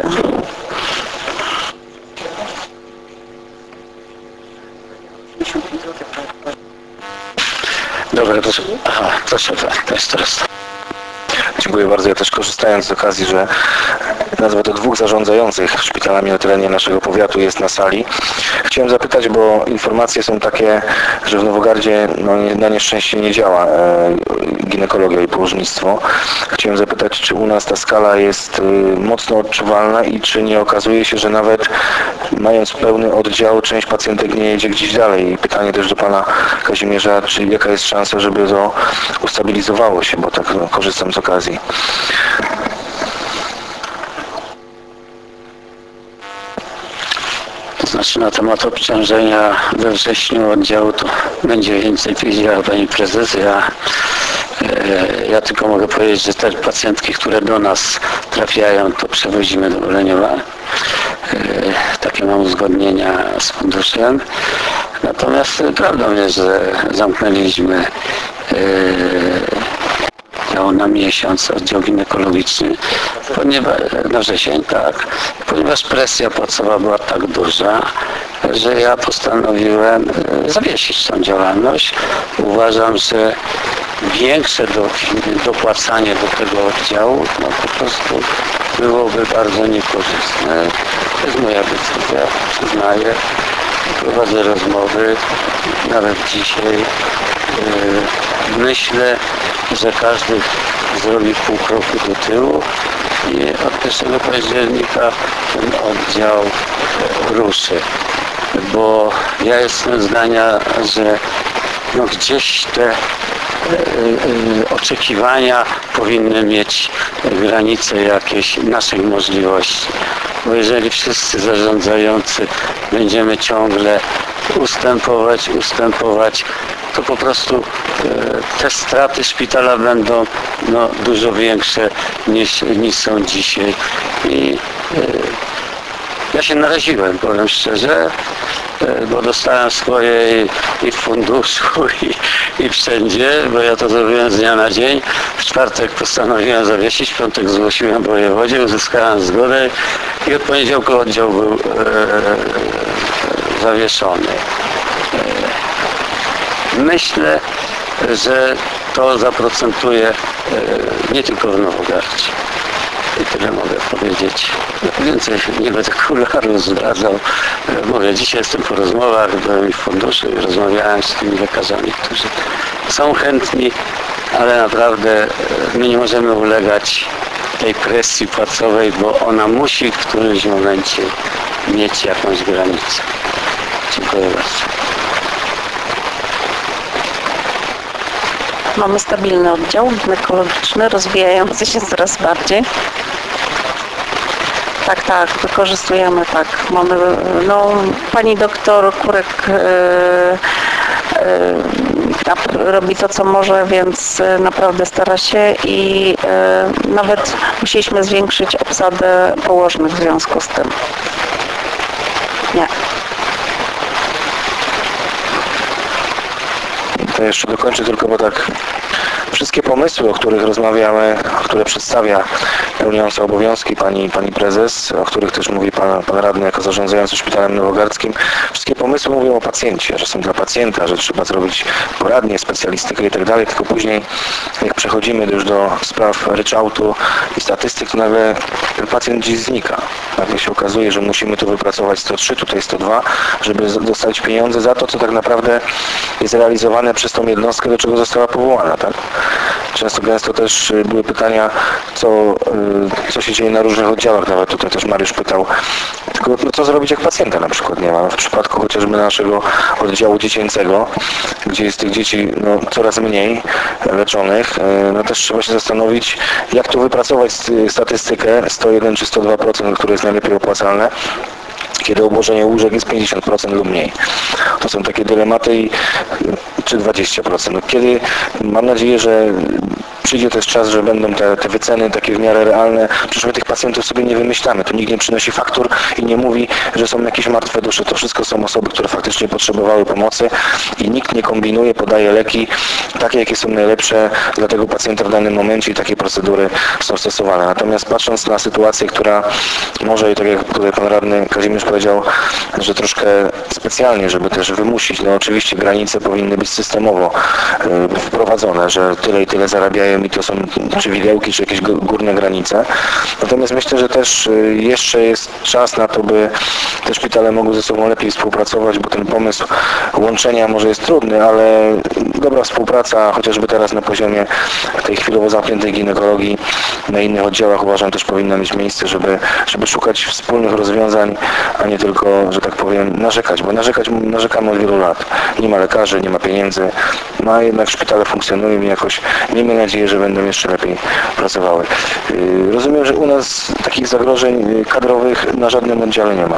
Dobra, proszę. Aha, proszę, to jest teraz. Dziękuję bardzo. Ja też korzystając z okazji, że nazwę to dwóch zarządzających szpitalami na terenie naszego powiatu jest na sali. Chciałem zapytać, bo informacje są takie, że w Nowogardzie na nieszczęście nie działa ginekologia i położnictwo. Chciałem zapytać, czy u nas ta skala jest mocno odczuwalna i czy nie okazuje się, że nawet mając pełny oddział, część pacjentek nie jedzie gdzieś dalej. I pytanie też do pana Kazimierza, czy jaka jest szansa, żeby to ustabilizowało się, bo tak korzystam z okazji. To znaczy na temat obciążenia we wrześniu oddziału to będzie więcej powiedziała pani prezes. Ja tylko mogę powiedzieć, że te pacjentki, które do nas trafiają, to przewozimy do Goleniowa. Takie mam uzgodnienia z funduszem. Natomiast prawdą jest, że zamknęliśmy dział na miesiąc, oddział ginekologiczny, ponieważ, na wrzesień, tak, ponieważ presja płacowa była tak duża, że ja postanowiłem zawiesić tą działalność. Uważam, że większe dopłacanie do tego oddziału po prostu byłoby bardzo niekorzystne. To jest moja decyzja, przyznaję. Prowadzę rozmowy, nawet dzisiaj. Myślę, że każdy zrobi pół kroku do tyłu i od 1 października ten oddział ruszy. Bo ja jestem zdania, że gdzieś te oczekiwania powinny mieć granice jakieś naszych możliwości. Bo jeżeli wszyscy zarządzający będziemy ciągle ustępować, to po prostu te straty szpitala będą dużo większe niż są dzisiaj. I ja się naraziłem, powiem szczerze, bo dostałem swoje i w funduszu i wszędzie, bo ja to zrobiłem z dnia na dzień. W czwartek postanowiłem zawiesić, w piątek zgłosiłem wojewodzie, uzyskałem zgodę i od poniedziałku oddział był zawieszony. Myślę, że to zaprocentuje nie tylko w Nowogardzie. I tyle mogę powiedzieć. Więcej nie będę kuluarów zdradzał. Mówię, dzisiaj jestem po rozmowach, byłem w funduszu i rozmawiałem z tymi lekarzami, którzy są chętni, ale naprawdę my nie możemy ulegać tej presji płacowej, bo ona musi w którymś momencie mieć jakąś granicę. Dziękuję bardzo. Mamy stabilny oddział ginekologiczny, rozwijający się coraz bardziej. Tak, wykorzystujemy, tak. Mamy, pani doktor Kurek robi to, co może, więc naprawdę stara się i nawet musieliśmy zwiększyć obsadę położnych w związku z tym. Nie. To jeszcze dokończę tylko, bo tak wszystkie pomysły, o których rozmawiamy, które przedstawia pełniąca obowiązki pani prezes, o których też mówi pan radny jako zarządzający szpitalem nowogardzkim, wszystkie pomysły mówią o pacjencie, że są dla pacjenta, że trzeba zrobić poradnie, specjalistykę i tak dalej, tylko później jak przechodzimy już do spraw ryczałtu i statystyk, to nagle ten pacjent gdzieś znika. Nagle się okazuje, że musimy tu wypracować 103, tutaj 102, żeby dostać pieniądze za to, co tak naprawdę jest realizowane przez tą jednostkę, do czego została powołana, tak? Gęsto też były pytania, co się dzieje na różnych oddziałach, nawet tutaj też Mariusz pytał, tylko co zrobić, jak pacjenta na przykład nie ma. W przypadku chociażby naszego oddziału dziecięcego, gdzie jest tych dzieci coraz mniej leczonych, też trzeba się zastanowić, jak tu wypracować statystykę 101 czy 102%, które jest najlepiej opłacalne, kiedy obłożenie łóżek jest 50% lub mniej. To są takie dylematy czy 20%. Kiedy mam nadzieję, że przyjdzie też czas, że będą te wyceny takie w miarę realne. Przecież my tych pacjentów sobie nie wymyślamy. Tu nikt nie przynosi faktur i nie mówi, że są jakieś martwe dusze. To wszystko są osoby, które faktycznie potrzebowały pomocy i nikt nie kombinuje, podaje leki takie, jakie są najlepsze dla tego pacjenta w danym momencie i takie procedury są stosowane. Natomiast patrząc na sytuację, która może, i tak jak tutaj pan radny Kazimierz powiedział, że troszkę specjalnie, żeby też wymusić, no oczywiście granice powinny być systemowo wprowadzone, że tyle i tyle zarabiają i to są czy widełki, czy jakieś górne granice. Natomiast myślę, że też jeszcze jest czas na to, by te szpitale mogły ze sobą lepiej współpracować, bo ten pomysł łączenia może jest trudny, ale dobra współpraca, chociażby teraz na poziomie tej chwilowo zamkniętej ginekologii, na innych oddziałach uważam też powinna mieć miejsce, żeby szukać wspólnych rozwiązań, a nie tylko, że tak powiem, narzekać, bo narzekamy od wielu lat. Nie ma lekarzy, nie ma pieniędzy, a jednak szpitale funkcjonują i jakoś miejmy nadzieję, że będą jeszcze lepiej pracowały. Rozumiem, że u nas takich zagrożeń kadrowych na żadnym oddziale nie ma.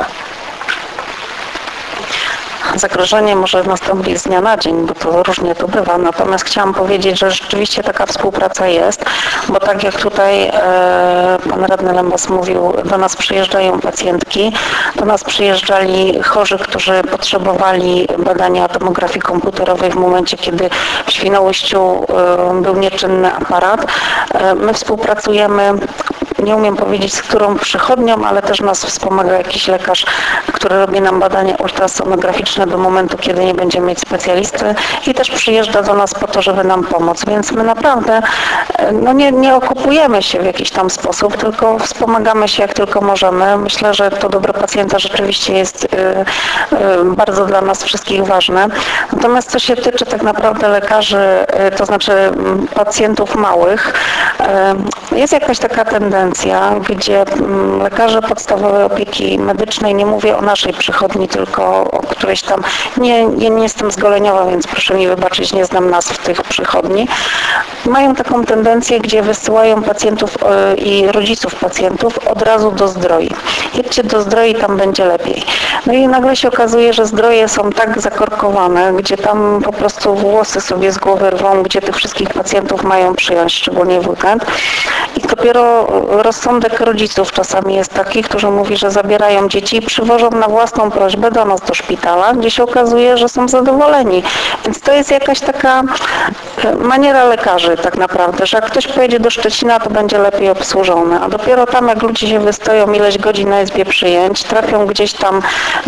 Zagrożenie może nastąpić z dnia na dzień, bo to różnie to bywa. Natomiast chciałam powiedzieć, że rzeczywiście taka współpraca jest, bo tak jak tutaj pan radny Lembas mówił, do nas przyjeżdżają pacjentki, do nas przyjeżdżali chorzy, którzy potrzebowali badania tomografii komputerowej w momencie, kiedy w Świnoujściu był nieczynny aparat. My współpracujemy, nie umiem powiedzieć z którą przychodnią, ale też nas wspomaga jakiś lekarz, który robi nam badania ultrasonograficzne do momentu, kiedy nie będziemy mieć specjalisty i też przyjeżdża do nas po to, żeby nam pomóc. Więc my naprawdę nie okupujemy się w jakiś tam sposób, tylko wspomagamy się jak tylko możemy. Myślę, że to dobro pacjenta rzeczywiście jest bardzo dla nas wszystkich ważne. Natomiast co się tyczy tak naprawdę lekarzy, to znaczy pacjentów małych, jest jakaś taka tendencja, gdzie lekarze podstawowej opieki medycznej, nie mówię o naszej przychodni, tylko o którejś tam, nie jestem z Goleniowa, więc proszę mi wybaczyć, nie znam nazw tych przychodni, mają taką tendencję, gdzie wysyłają pacjentów i rodziców pacjentów od razu do Zdroi. Jedźcie do Zdroi, tam będzie lepiej. No i nagle się okazuje, że Zdroje są tak zakorkowane, gdzie tam po prostu włosy sobie z głowy rwą, gdzie tych wszystkich pacjentów mają przyjąć, szczególnie w weekend. I dopiero rozsądek rodziców czasami jest taki, którzy mówi, że zabierają dzieci i przywożą na własną prośbę do nas do szpitala, gdzie się okazuje, że są zadowoleni. Więc to jest jakaś taka maniera lekarzy tak naprawdę, że jak ktoś pojedzie do Szczecina, to będzie lepiej obsłużony. A dopiero tam, jak ludzie się wystoją ileś godzin na izbie przyjęć, trafią gdzieś tam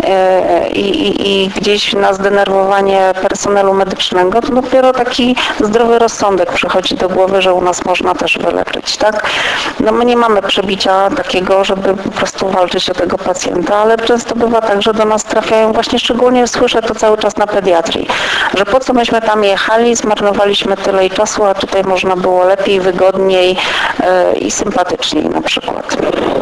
i gdzieś na zdenerwowanie personelu medycznego, to dopiero taki zdrowy rozsądek przychodzi do głowy, że u nas można też wyleczyć, tak? No my nie mamy przebicia takiego, żeby po prostu walczyć o tego pacjenta, ale często bywa tak, że do nas trafiają, właśnie szczególnie słyszę to cały czas na pediatrii, że po co myśmy tam jechali, zmarnowaliśmy tyle i czasu, a tutaj można było lepiej, wygodniej i sympatyczniej na przykład.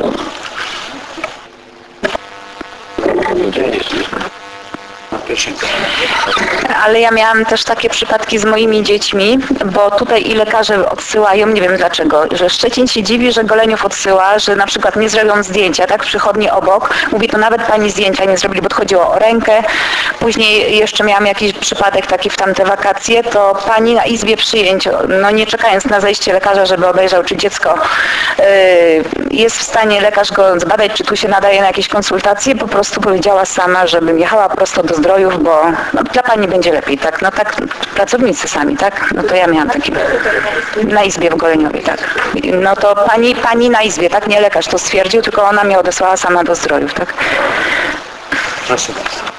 Ale ja miałam też takie przypadki z moimi dziećmi, bo tutaj i lekarze odsyłają, nie wiem dlaczego, że Szczecin się dziwi, że Goleniów odsyła, że na przykład nie zrobią zdjęcia, tak, przychodni obok. Mówi, to nawet pani zdjęcia nie zrobili, bo chodziło o rękę. Później jeszcze miałam jakiś przypadek taki w tamte wakacje, to pani na izbie przyjęć, no nie czekając na zejście lekarza, żeby obejrzał, czy dziecko jest w stanie lekarz go zbadać, czy tu się nadaje na jakieś konsultacje, po prostu powiedziała sama, żebym jechała prosto do Zdrojów, bo no, dla pani będzie lepiej, tak? No tak, pracownicy sami, tak? No to ja miałam taki na izbie w Goleniowie, tak? No to pani na izbie, tak? Nie lekarz to stwierdził, tylko ona mnie odesłała sama do Zdrojów, tak? Proszę bardzo.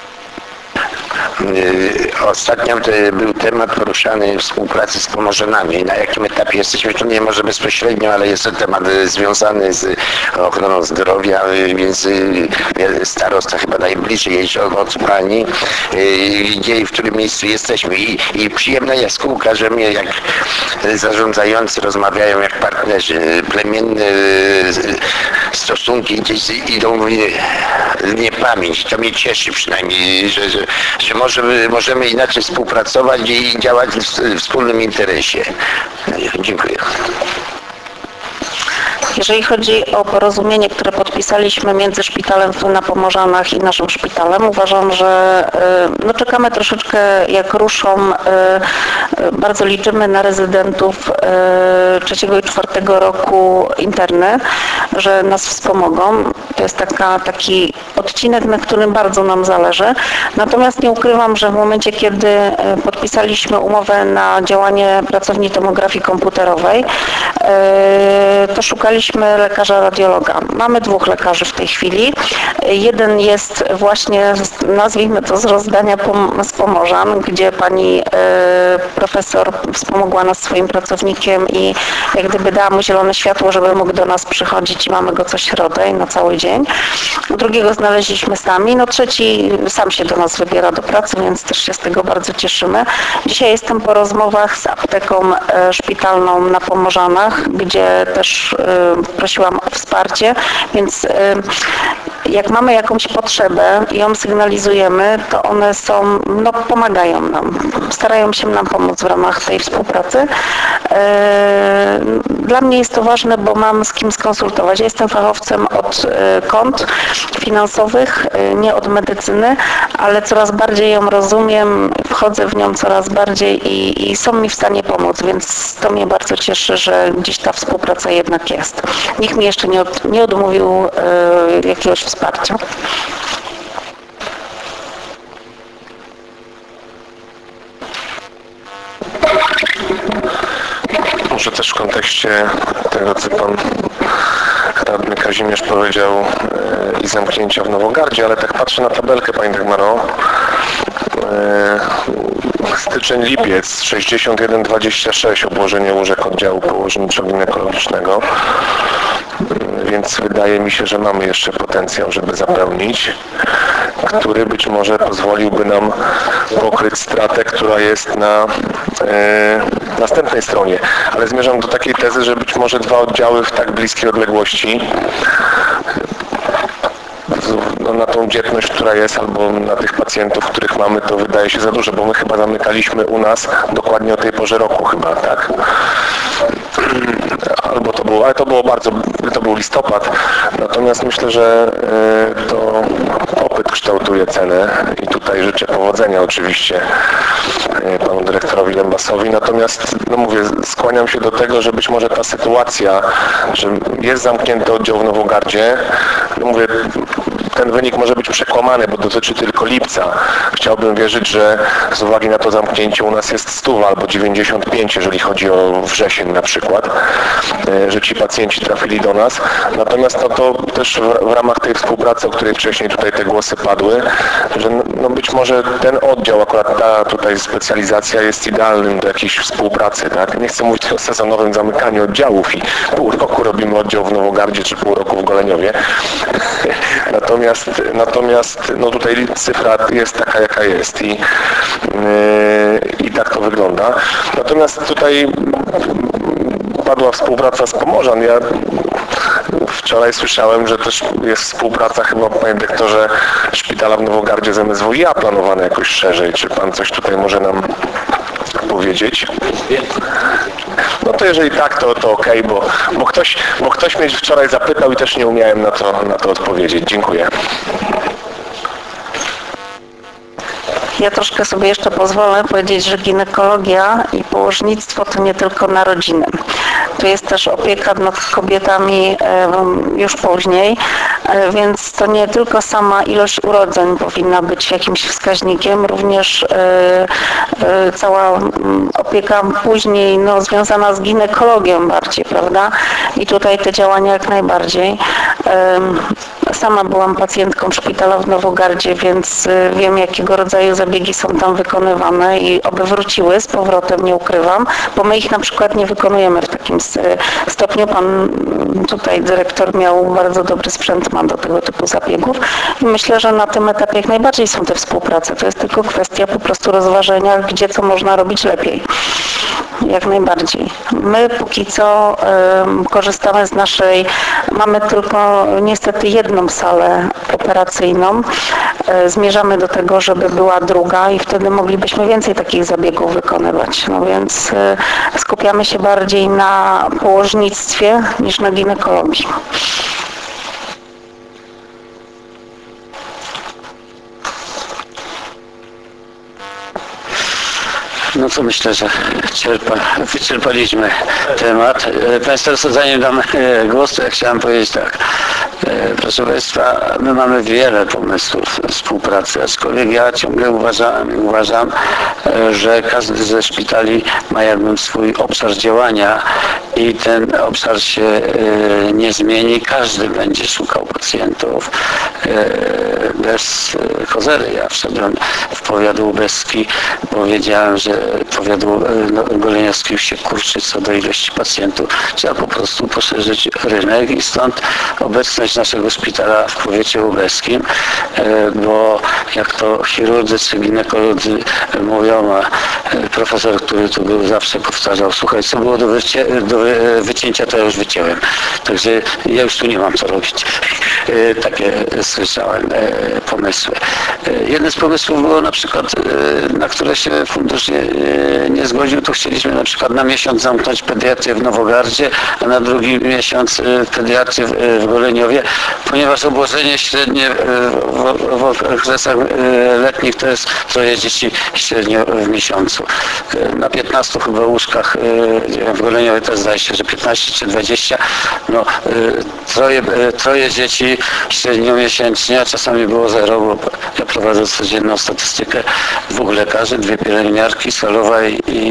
Ostatnio był temat poruszany współpracy z Pomorzanami. Na jakim etapie jesteśmy? To nie może bezpośrednio, ale jest to temat związany z ochroną zdrowia, więc starosta chyba najbliżej jest od pani, gdzie i w którym miejscu jesteśmy. I przyjemna jaskółka, że mnie jak zarządzający rozmawiają jak partnerzy. Plemienne stosunki gdzieś idą w niepamięć. To mnie cieszy przynajmniej, że możemy inaczej współpracować i działać w wspólnym interesie. Dziękuję. Jeżeli chodzi o porozumienie, które podpisaliśmy między szpitalem na Pomorzanach i naszym szpitalem, uważam, że no czekamy troszeczkę, jak ruszą bardzo liczymy na rezydentów trzeciego i czwartego roku interny, że nas wspomogą. To jest taki odcinek, na którym bardzo nam zależy. Natomiast nie ukrywam, że w momencie, kiedy podpisaliśmy umowę na działanie pracowni tomografii komputerowej, to szukaliśmy lekarza radiologa. Mamy 2 lekarzy w tej chwili. Jeden jest właśnie, nazwijmy to, z rozdania z Pomorzan, gdzie pani profesor wspomogła nas swoim pracownikiem i jak gdyby dała mu zielone światło, żeby mógł do nas przychodzić i mamy go co środę i na cały dzień. Drugiego znaleźliśmy sami. No trzeci sam się do nas wybiera do pracy, więc też się z tego bardzo cieszymy. Dzisiaj jestem po rozmowach z apteką szpitalną na Pomorzanach, gdzie też prosiłam o wsparcie, więc jak mamy jakąś potrzebę i ją sygnalizujemy, to one pomagają nam, starają się nam pomóc w ramach tej współpracy. Dla mnie jest to ważne, bo mam z kim skonsultować. Ja jestem fachowcem od kont finansowych, nie od medycyny, ale coraz bardziej ją rozumiem, wchodzę w nią coraz bardziej i są mi w stanie pomóc, więc to mnie bardzo cieszy, że gdzieś ta współpraca jednak jest. Nikt mi jeszcze nie odmówił jakiegoś wsparcia. Może też w kontekście tego, co pan radny Kazimierz powiedział i zamknięcia w Nowogardzie, ale tak patrzę na tabelkę, pani Dagmaro. Styczeń, lipiec 61,26 obłożenie łóżek oddziału położniczo-ginekologicznego, więc wydaje mi się, że mamy jeszcze potencjał, żeby zapełnić, który być może pozwoliłby nam pokryć stratę, która jest na następnej stronie. Ale zmierzam do takiej tezy, że być może 2 oddziały w tak bliskiej odległości na tą dzietność, która jest, albo na tych pacjentów, których mamy, to wydaje się za dużo, bo my chyba zamykaliśmy u nas dokładnie o tej porze roku chyba, tak? Albo to było, ale to był listopad, natomiast myślę, że to popyt kształtuje cenę i tutaj życzę powodzenia oczywiście panu dyrektorowi Lębasowi, natomiast no mówię, skłaniam się do tego, że być może ta sytuacja, że jest zamknięty oddział w Nowogardzie, no mówię, ten wynik może być przekłamany, bo dotyczy tylko lipca. Chciałbym wierzyć, że z uwagi na to zamknięcie u nas jest 100 albo 95, jeżeli chodzi o wrzesień na przykład, że ci pacjenci trafili do nas. Natomiast no to też w ramach tej współpracy, o której wcześniej tutaj te głosy padły, że no być może ten oddział, akurat ta tutaj specjalizacja jest idealnym do jakiejś współpracy, tak? Nie chcę mówić o sezonowym zamykaniu oddziałów i pół roku robimy oddział w Nowogardzie czy pół roku w Goleniowie. Natomiast no tutaj cyfra jest taka, jaka jest i tak to wygląda. Natomiast tutaj padła współpraca z Pomorzan. Ja wczoraj słyszałem, że też jest współpraca chyba, panie dyrektorze, szpitala w Nowogardzie z MSWiA planowana jakoś szerzej. Czy pan coś tutaj może nam powiedzieć? No to jeżeli tak, to okej, bo ktoś mnie wczoraj zapytał i też nie umiałem na to odpowiedzieć. Dziękuję. Ja troszkę sobie jeszcze pozwolę powiedzieć, że ginekologia i położnictwo to nie tylko narodziny. To jest też opieka nad kobietami już później, więc to nie tylko sama ilość urodzeń powinna być jakimś wskaźnikiem, również cała opieka później związana z ginekologią bardziej, prawda? I tutaj te działania jak najbardziej. Sama byłam pacjentką szpitala w Nowogardzie, więc wiem, jakiego rodzaju zabiegi są tam wykonywane i oby wróciły z powrotem, nie ukrywam, bo my ich na przykład nie wykonujemy w takim stopniu. Pan tutaj dyrektor miał bardzo dobry sprzęt, ma do tego typu zabiegów i myślę, że na tym etapie jak najbardziej są te współprace. To jest tylko kwestia po prostu rozważenia, gdzie co można robić lepiej. Jak najbardziej. My póki co korzystamy z naszej, mamy tylko niestety jedną salę operacyjną. Zmierzamy do tego, żeby była druga i wtedy moglibyśmy więcej takich zabiegów wykonywać. No więc skupiamy się bardziej na położnictwie niż na ginekologii. No to myślę, że wyczerpaliśmy temat. Państwo, zanim dam głos, to ja chciałem powiedzieć tak. Proszę Państwa, my mamy wiele pomysłów współpracy, aczkolwiek ja ciągle uważam, że każdy ze szpitali ma jakby swój obszar działania i ten obszar się nie zmieni. Każdy będzie szukał pacjentów bez kozery. Ja wszedłem w powiat lubeski, powiedziałem, że powiat goleniowski już się kurczy co do ilości pacjentów. Trzeba po prostu poszerzyć rynek i stąd obecność naszego szpitala w powiecie lubeskim, bo jak to chirurdzy czy ginekolodzy mówią, a profesor, który tu był, zawsze powtarzał, słuchaj, co było do wycięcia, to ja już wyciąłem. Także ja już tu nie mam co robić. Takie słyszałem pomysły. Jeden z pomysłów było na przykład, na które się fundusz nie zgodził, to chcieliśmy na przykład na miesiąc zamknąć pediatrię w Nowogardzie, a na drugi miesiąc pediatrię w Goleniowie, ponieważ obłożenie średnie w okresach letnich to jest 3 dzieci średnio w miesiącu. Na 15 chyba łóżkach w Goleniowie też zdaje się, że 15 czy 20, no troje dzieci średnio miesięcznie, a czasami było 0, bo ja prowadzę codzienną statystykę 2 lekarzy, 2 pielęgniarki, salowa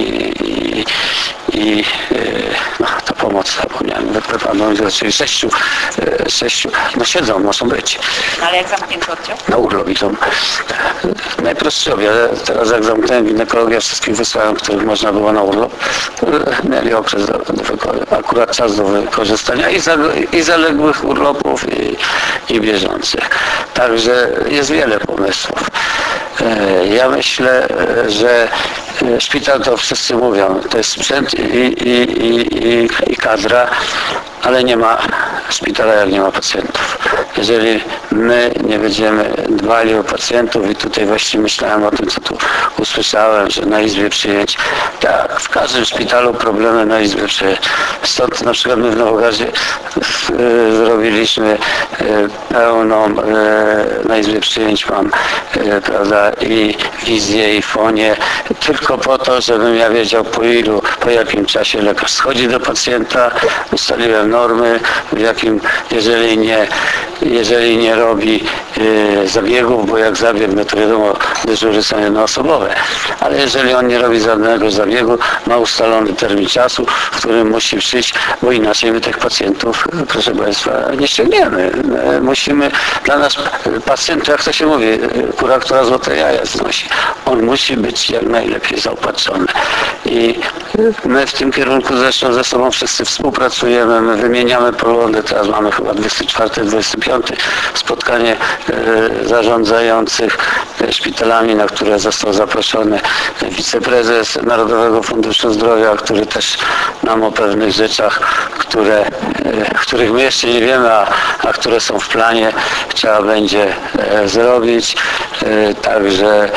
i no, ta pomoc, zapomniałem, czyli 6, no siedzą, muszą być. Ale jak zamknięty oddział? Na urlop idą. Najprostszy obie. Teraz jak zamknąłem ginekologię, wszystkich wysłałem, których można było na urlop. Mieli okres, akurat czas do wykorzystania i zaległych urlopów i bieżących. Także jest wiele pomysłów. Ja myślę, że szpital, to wszyscy mówią, to jest sprzęt i kadra, ale nie ma szpitala, jak nie ma pacjentów. Jeżeli my nie będziemy dbali o pacjentów, i tutaj właśnie myślałem o tym, co tu usłyszałem, że na izbie przyjęć, tak, w każdym szpitalu problemy na izbie przyjęć. Stąd na przykład my w Nowogardzie zrobiliśmy pełną, na izbie przyjęć mam, prawda, i wizję, i fonię, tylko po to, żebym ja wiedział po jakim czasie lekarz schodzi do pacjenta, ustaliłem normy, w jakim, jeżeli nie robi zabiegów, bo jak zabieg, no to wiadomo, dyżury są jednoosobowe, ale jeżeli on nie robi żadnego zabiegu, ma ustalony termin czasu, w którym musi przyjść, bo inaczej my tych pacjentów, proszę Państwa, nie ściągniemy. Musimy, dla nas pacjent, jak to się mówi, kura, która złote jaja znosi, on musi być jak najlepiej zaopatrzony. I my w tym kierunku zresztą ze sobą wszyscy współpracujemy, my wymieniamy poglądy, teraz mamy chyba 24-25 spotkanie zarządzających szpitalami, na które został zaproszony wiceprezes Narodowego Funduszu Zdrowia, który też nam o pewnych rzeczach, których my jeszcze nie wiemy, a które są w planie, trzeba będzie zrobić. Także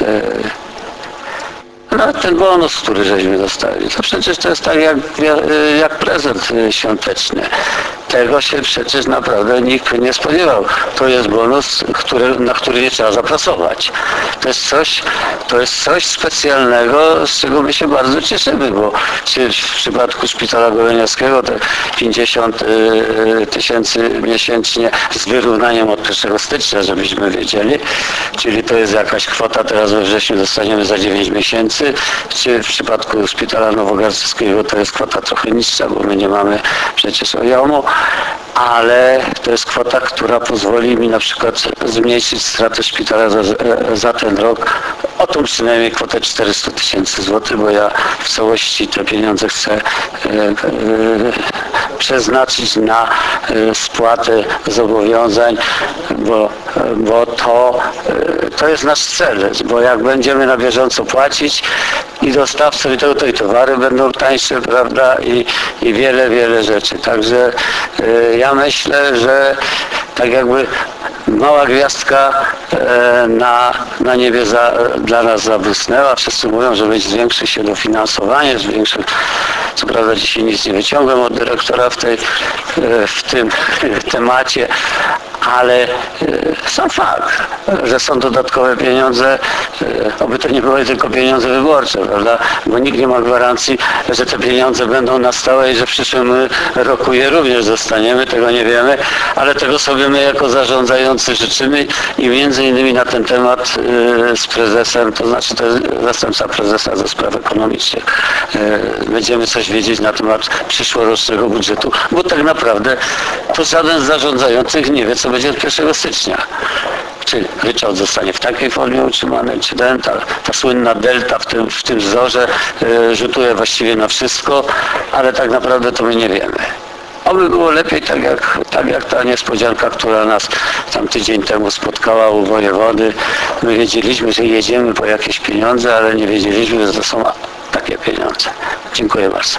no, ten bonus, który żeśmy dostali, to przecież to jest tak jak prezent świąteczny. Tego się przecież naprawdę nikt nie spodziewał. To jest bonus, na który nie trzeba zapracować. To jest coś specjalnego, z czego my się bardzo cieszymy, bo czy w przypadku Szpitala Goleniowskiego te 50 000 miesięcznie z wyrównaniem od 1 stycznia, żebyśmy wiedzieli, czyli to jest jakaś kwota, teraz we wrześniu dostaniemy za 9 miesięcy, czy w przypadku Szpitala Nowogardzkiego to jest kwota trochę niższa, bo my nie mamy przecież OJOM-u, ale to jest kwota, która pozwoli mi na przykład zmniejszyć straty szpitala za ten rok o tą przynajmniej kwotę 400 000 złotych, bo ja w całości te pieniądze chcę przeznaczyć na spłatę zobowiązań, bo to jest nasz cel, bo jak będziemy na bieżąco płacić i dostawcy to i towary będą tańsze, prawda, i wiele rzeczy. Także ja myślę, że tak jakby mała gwiazdka na niebie dla nas zabłysnęła. Wszyscy mówią, że zwiększy się dofinansowanie, co prawda dzisiaj nic nie wyciągłem od dyrektora w tym temacie, ale sam fakt, że są dodatkowe pieniądze, oby to nie były tylko pieniądze wyborcze, prawda? Bo nikt nie ma gwarancji, że te pieniądze będą na stałe i że w przyszłym roku je również dostaniemy, tego nie wiemy, ale tego sobie my jako zarządzający życzymy i między innymi na ten temat z prezesem, to znaczy to jest zastępca prezesa do spraw ekonomicznych, będziemy coś wiedzieć na temat przyszłorocznego budżetu, bo tak naprawdę to żaden z zarządzających nie wie, co będzie od 1 stycznia. Czy ryczałt zostanie w takiej formie utrzymany, czy ta słynna delta w tym wzorze rzutuje właściwie na wszystko, ale tak naprawdę to my nie wiemy. Oby było lepiej, tak jak ta niespodzianka, która nas tam tydzień temu spotkała u wojewody. My wiedzieliśmy, że jedziemy po jakieś pieniądze, ale nie wiedzieliśmy, że to są takie pieniądze. Dziękuję bardzo.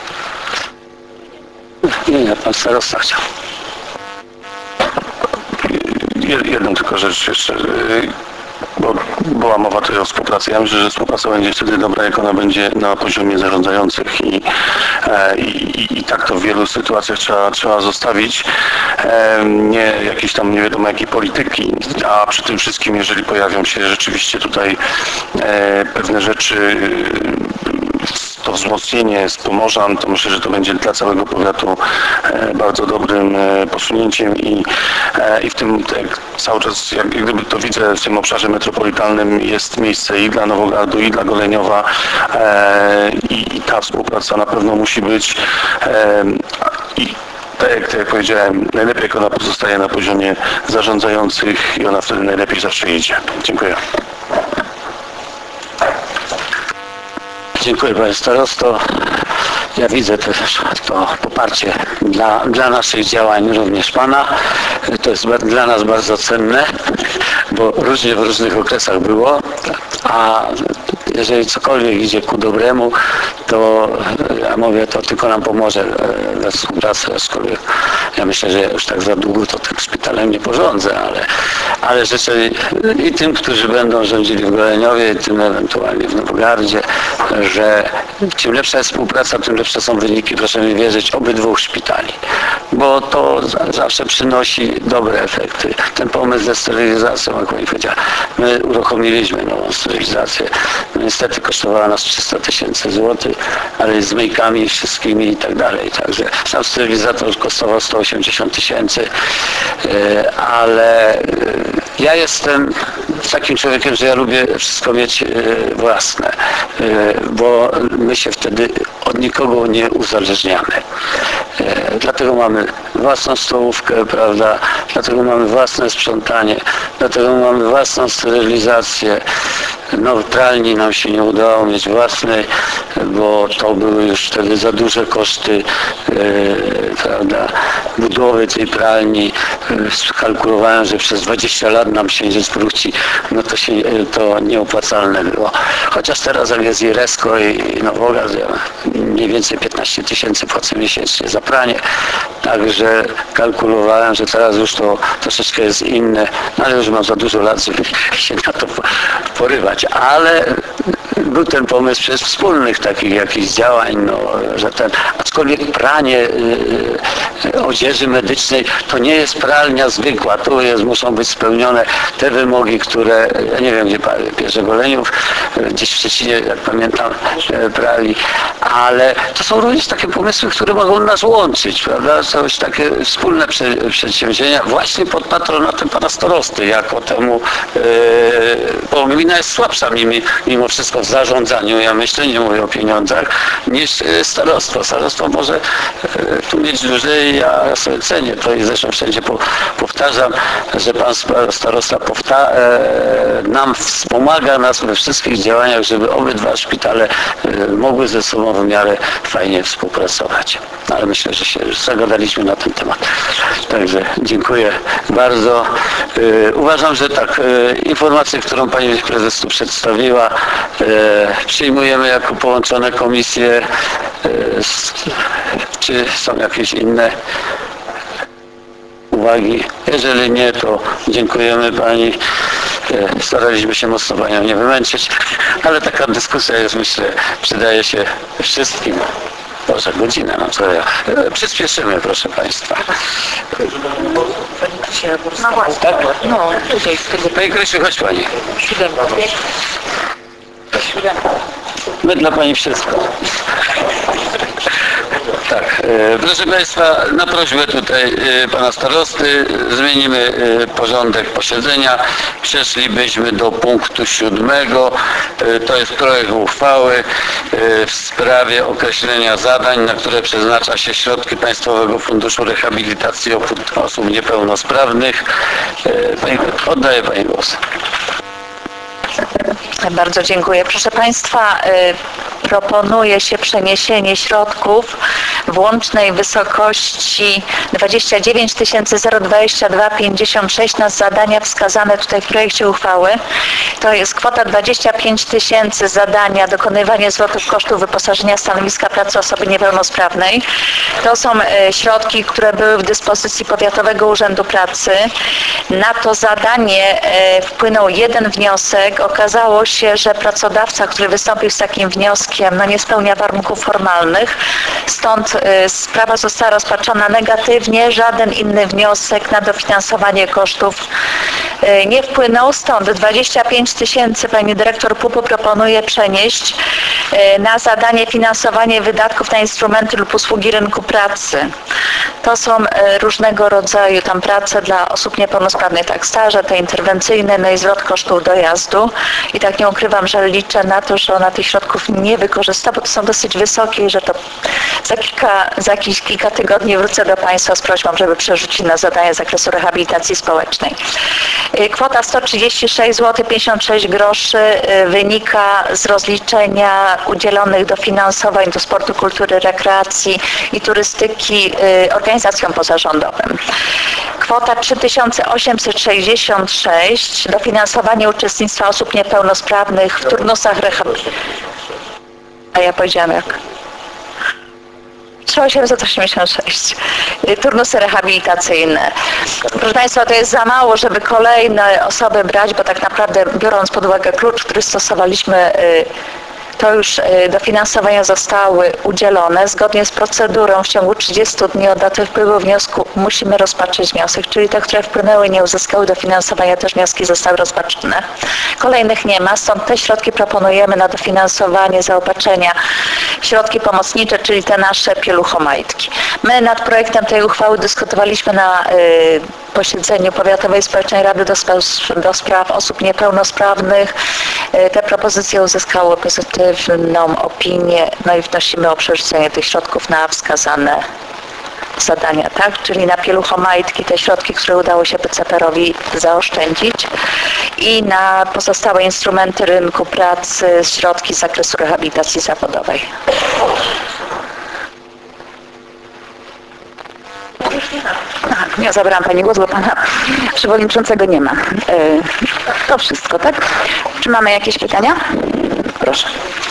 Nie, pan starosta chciał. Jedną tylko rzecz jeszcze, bo była mowa tutaj o współpracy. Ja myślę, że współpraca będzie wtedy dobra, jak ona będzie na poziomie zarządzających i tak to w wielu sytuacjach trzeba zostawić. Nie jakieś tam nie wiadomo jakiej polityki, a przy tym wszystkim, jeżeli pojawią się rzeczywiście tutaj pewne rzeczy, to wzmocnienie z Pomorzan, to myślę, że to będzie dla całego powiatu bardzo dobrym posunięciem i w tym cały czas, jak gdyby to widzę, w tym obszarze metropolitalnym jest miejsce i dla Nowogardu, i dla Goleniowa i ta współpraca na pewno musi być i tak jak powiedziałem, najlepiej jak ona pozostaje na poziomie zarządzających i ona wtedy najlepiej zawsze idzie. Dziękuję. Dziękuję panie starosto. Ja widzę też to poparcie dla naszych działań również pana. To jest dla nas bardzo cenne, bo różnie w różnych okresach było, a jeżeli cokolwiek idzie ku dobremu, to ja mówię, to tylko nam pomoże we współpracy, aczkolwiek ja myślę, że już tak za długo to tym szpitalem nie porządzę, ale życzę i tym, którzy będą rządzili w Goleniowie, i tym ewentualnie w Nowogardzie, że czym lepsza jest współpraca, tym lepsze są wyniki, proszę mi wierzyć, obydwu szpitali, bo to zawsze przynosi dobre efekty. Ten pomysł ze sterylizacją, jak pani powiedziała, my uruchomiliśmy nową sterylizację. Niestety kosztowała nas 300 000 złotych, ale z myjkami wszystkimi i tak dalej. Także sam sterylizator kosztował 180 000, ale ja jestem takim człowiekiem, że ja lubię wszystko mieć własne, bo my się wtedy od nikogo nie uzależniamy. Dlatego mamy własną stołówkę, prawda? Dlatego mamy własne sprzątanie, dlatego mamy własną sterylizację. No, pralni nam się nie udało mieć własnej, bo to były już wtedy za duże koszty, prawda, budowy tej pralni. Skalkulowałem, że przez 20 lat nam księżyc wróci, no to nieopłacalne było. Chociaż teraz jak jest Iresko i Nowogard, ja mniej więcej 15 000 płacę miesięcznie za pranie, także kalkulowałem, że teraz już to troszeczkę jest inne, no ale już mam za dużo lat, żeby się na to porywać, ale był ten pomysł przez wspólnych takich jakichś działań, no, że aczkolwiek pranie odzieży medycznej to nie jest pralnia zwykła, muszą być spełnione te wymogi, które, ja nie wiem gdzie bierze Goleniów, gdzieś w Szczecinie, jak pamiętam, prali, ale to są również takie pomysły, które mogą nas łączyć, prawda, coś takie wspólne przedsięwzięcia właśnie pod patronatem pana starosty, jako temu, bo gmina jest słabsza mimo wszystko w zarządzaniu, ja myślę, nie mówię o pieniądzach, niż starostwo. Starostwo może tu mieć dłużej, ja sobie cenię to i zresztą wszędzie powtarzam, że pan starosta wspomaga nas we wszystkich działaniach, żeby obydwa szpitale mogły ze sobą w miarę fajnie współpracować. Ale myślę, że się już zagadaliśmy na ten temat. Także dziękuję bardzo. Uważam, że tak, informację, którą pani prezes tu przedstawiła, przyjmujemy jako połączone komisje. Czy są jakieś inne uwagi? Jeżeli nie, to dziękujemy pani. Staraliśmy się mocno panią nie wymęczyć, ale taka dyskusja jest, myślę, przydaje się wszystkim. Boże, godzinę, no co ja. Przyspieszymy, proszę Państwa. No właśnie. Tak? No, tutaj z tego Pani Krysiu, chodź Pani. siódemki. My dla Pani wszystko. Tak, proszę Państwa, na prośbę tutaj Pana Starosty zmienimy porządek posiedzenia. Przeszlibyśmy do punktu 7. To jest projekt uchwały w sprawie określenia zadań, na które przeznacza się środki Państwowego Funduszu Rehabilitacji Osób Niepełnosprawnych. Oddaję Pani głos. Bardzo dziękuję. Proszę Państwa, proponuje się przeniesienie środków w łącznej wysokości 29 022,56 na zadania wskazane tutaj w projekcie uchwały. To jest kwota 25 000 zadania dokonywanie zwrotów kosztów wyposażenia stanowiska pracy osoby niepełnosprawnej. To są środki, które były w dyspozycji Powiatowego Urzędu Pracy. Na to zadanie wpłynął jeden wniosek. Okazało się, że pracodawca, który wystąpił z takim wnioskiem, nie spełnia warunków formalnych. Stąd sprawa została rozpatrzona negatywnie. Żaden inny wniosek na dofinansowanie kosztów nie wpłynął. Stąd 25 000 pani dyrektor PUP-u proponuje przenieść na zadanie finansowanie wydatków na instrumenty lub usługi rynku pracy. To są różnego rodzaju tam prace dla osób niepełnosprawnych, tak staże, te interwencyjne, i zwrot kosztów dojazdu. I tak nie ukrywam, że liczę na to, że ona tych środków nie wykorzysta, bo to są dosyć wysokie i że to za jakieś kilka tygodni wrócę do Państwa z prośbą, żeby przerzucić na zadania z zakresu rehabilitacji społecznej. Kwota 136 zł 56 groszy wynika z rozliczenia udzielonych dofinansowań do sportu, kultury, rekreacji i turystyki organizacjom pozarządowym. Kwota 3866 dofinansowanie uczestnictwa osób niepełnosprawnych w turnusach rehabilitacyjnych. A ja powiedziałam jak? 3886. Turnusy rehabilitacyjne. Proszę Państwa, to jest za mało, żeby kolejne osoby brać, bo tak naprawdę biorąc pod uwagę klucz, który stosowaliśmy, to już dofinansowania zostały udzielone. Zgodnie z procedurą w ciągu 30 dni od daty wpływu wniosku musimy rozpatrzyć wniosek, czyli te, które wpłynęły i nie uzyskały dofinansowania, też wnioski zostały rozpatrzone. Kolejnych nie ma, stąd te środki proponujemy na dofinansowanie zaopatrzenia środki pomocnicze, czyli te nasze pieluchomajtki. My nad projektem tej uchwały dyskutowaliśmy na posiedzeniu Powiatowej Społecznej Rady do Spraw Osób Niepełnosprawnych. Te propozycje uzyskały pozytywną opinię, i wnosimy o przerzucenie tych środków na wskazane zadania, tak? Czyli na pieluchomajtki, te środki, które udało się PCPR-owi zaoszczędzić i na pozostałe instrumenty rynku pracy, środki z zakresu rehabilitacji zawodowej. Ja zabrałam Pani głos, bo Pana Przewodniczącego nie ma. To wszystko, tak? Czy mamy jakieś pytania? Proszę.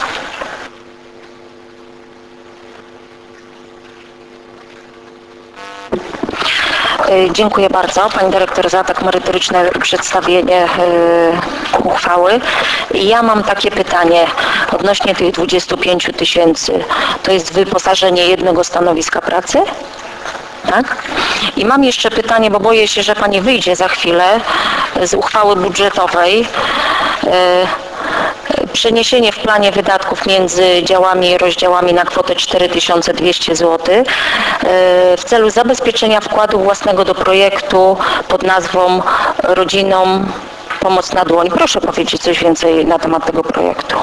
Dziękuję bardzo Pani Dyrektor za tak merytoryczne przedstawienie uchwały. Ja mam takie pytanie odnośnie tych 25 000. To jest wyposażenie jednego stanowiska pracy? Tak? I mam jeszcze pytanie, bo boję się, że Pani wyjdzie za chwilę z uchwały budżetowej. Przeniesienie w planie wydatków między działami i rozdziałami na kwotę 4200 zł w celu zabezpieczenia wkładu własnego do projektu pod nazwą Rodzinom Pomoc na dłoń. Proszę powiedzieć coś więcej na temat tego projektu.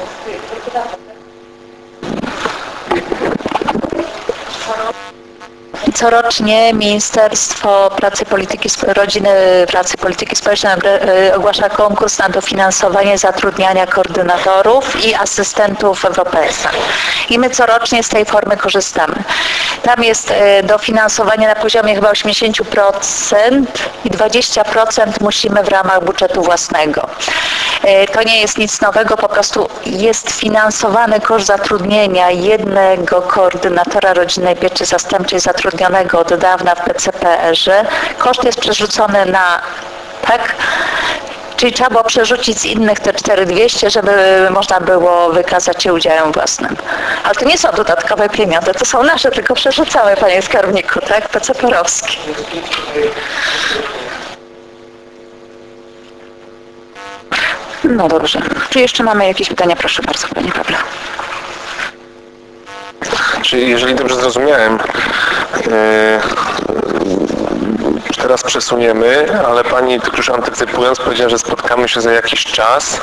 Corocznie Ministerstwo Rodziny, Pracy i Polityki Społecznej ogłasza konkurs na dofinansowanie zatrudniania koordynatorów i asystentów w OPS-ach. I my corocznie z tej formy korzystamy. Tam jest dofinansowanie na poziomie chyba 80% i 20% musimy w ramach budżetu własnego. To nie jest nic nowego, po prostu jest finansowany koszt zatrudnienia jednego koordynatora rodzinnej pieczy zastępczej zatrudnionego od dawna w PCPR-ze. Koszt jest przerzucony na, tak? Czyli trzeba było przerzucić z innych te 4200, żeby można było wykazać się udziałem własnym. Ale to nie są dodatkowe pieniądze, to są nasze, tylko przerzucamy, panie skarbniku, tak? PCP-owski. No dobrze. Czy jeszcze mamy jakieś pytania? Proszę bardzo, panie Pawle. Czyli jeżeli dobrze zrozumiałem, teraz przesuniemy, ale pani tylko już antycypując powiedziała, że spotkamy się za jakiś czas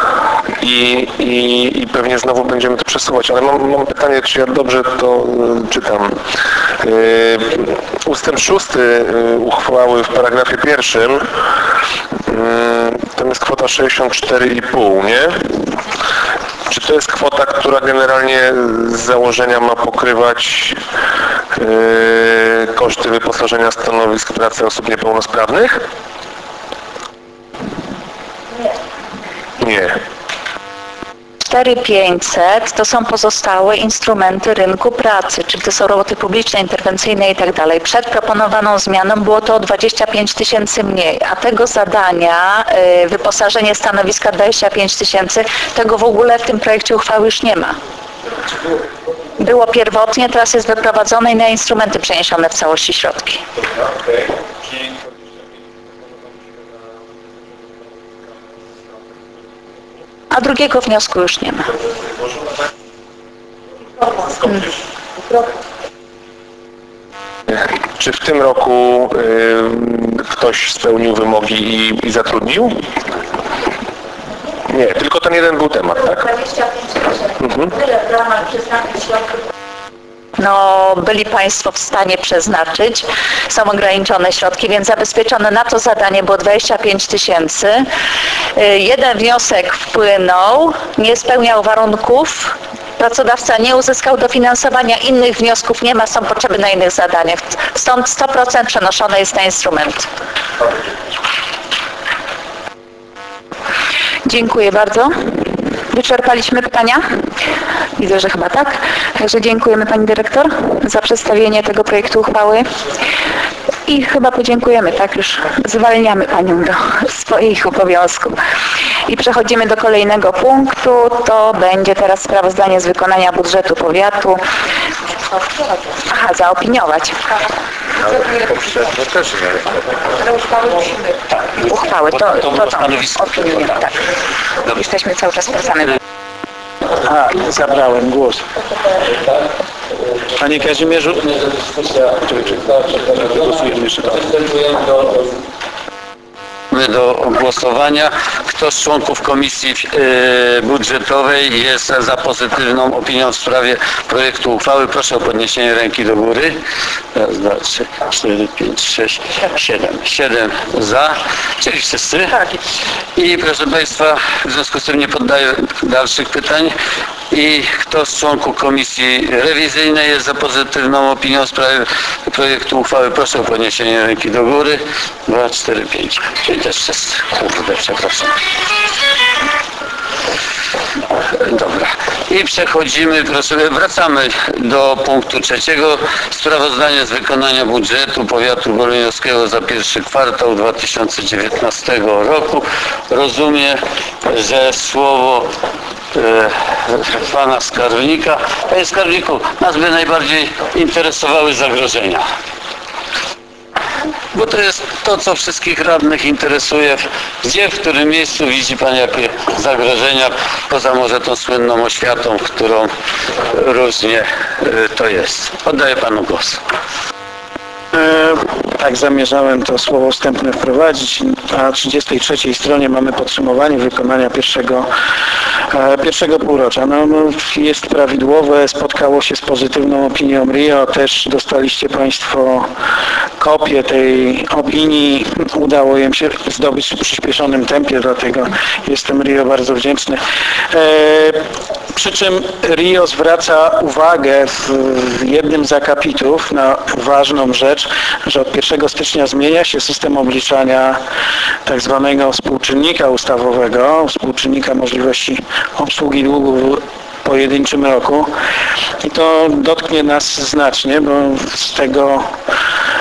i pewnie znowu będziemy to przesuwać, ale mam pytanie, czy ja dobrze to czytam. Ustęp 6 uchwały w paragrafie 1 tam jest kwota 64,5, nie? Czy to jest kwota, która generalnie z założenia ma pokrywać koszty wyposażenia stanowisk pracy osób niepełnosprawnych? Nie. 4500 to są pozostałe instrumenty rynku pracy, czyli to są roboty publiczne, interwencyjne i tak dalej. Przed proponowaną zmianą było to o 25 000 mniej, a tego zadania, wyposażenie stanowiska 25 000, tego w ogóle w tym projekcie uchwały już nie ma. Było pierwotnie, teraz jest wyprowadzone i na instrumenty przeniesione w całości środki. A drugiego wniosku już nie ma. Czy w tym roku ktoś spełnił wymogi i zatrudnił? Nie, tylko ten jeden był temat, tak? 25 000. Tyle w ramach przeznaczeń środków. No, byli Państwo w stanie przeznaczyć, są ograniczone środki, więc zabezpieczone na to zadanie było 25 000. Jeden wniosek wpłynął, nie spełniał warunków, pracodawca nie uzyskał dofinansowania, innych wniosków nie ma, są potrzeby na innych zadaniach. Stąd 100% przenoszone jest na instrument. Dziękuję bardzo. Wyczerpaliśmy pytania? Widzę, że chyba tak. Także dziękujemy Pani Dyrektor za przedstawienie tego projektu uchwały. I chyba podziękujemy, tak? Już zwalniamy Panią do swoich obowiązków. I przechodzimy do kolejnego punktu. To będzie teraz sprawozdanie z wykonania budżetu powiatu. Aha, zaopiniować. Uchwały, to opiniujemy, tak. Jesteśmy cały czas wracamy. Zabrałem głos. Panie Kazimierzu, głosujemy jeszcze to. Do głosowania. Kto z członków Komisji Budżetowej jest za pozytywną opinią w sprawie projektu uchwały? Proszę o podniesienie ręki do góry. Raz, dwa, trzy, 4, 5, 6, 7. 7 za, czyli wszyscy. I proszę Państwa, w związku z tym nie poddaję dalszych pytań. I kto z członków Komisji Rewizyjnej jest za pozytywną opinią w sprawie projektu uchwały? Proszę o podniesienie ręki do góry. 2, 4, 5. Czyli też wszyscy. Kurde, przepraszam. Dobra. I przechodzimy, wracamy do punktu 3. Sprawozdanie z wykonania budżetu powiatu goleniowskiego za pierwszy kwartał 2019 roku. Rozumiem, że słowo pana skarbnika. Panie skarbniku, nas by najbardziej interesowały zagrożenia. Bo to jest to, co wszystkich radnych interesuje. Gdzie, w którym miejscu widzi Pan jakie zagrożenia, poza może tą słynną oświatą, którą różnie to jest. Oddaję Panu głos. Tak, zamierzałem to słowo wstępne wprowadzić. Na 33 stronie mamy podsumowanie wykonania pierwszego półrocza. No, jest prawidłowe, spotkało się z pozytywną opinią RIO. Też dostaliście Państwo kopię tej opinii. Udało im się zdobyć w przyspieszonym tempie, dlatego jestem RIO bardzo wdzięczny. Przy czym RIO zwraca uwagę w jednym z akapitów na ważną rzecz, że od 1 stycznia zmienia się system obliczania tak zwanego współczynnika ustawowego, współczynnika możliwości obsługi długu w pojedynczym roku. I to dotknie nas znacznie, bo z tego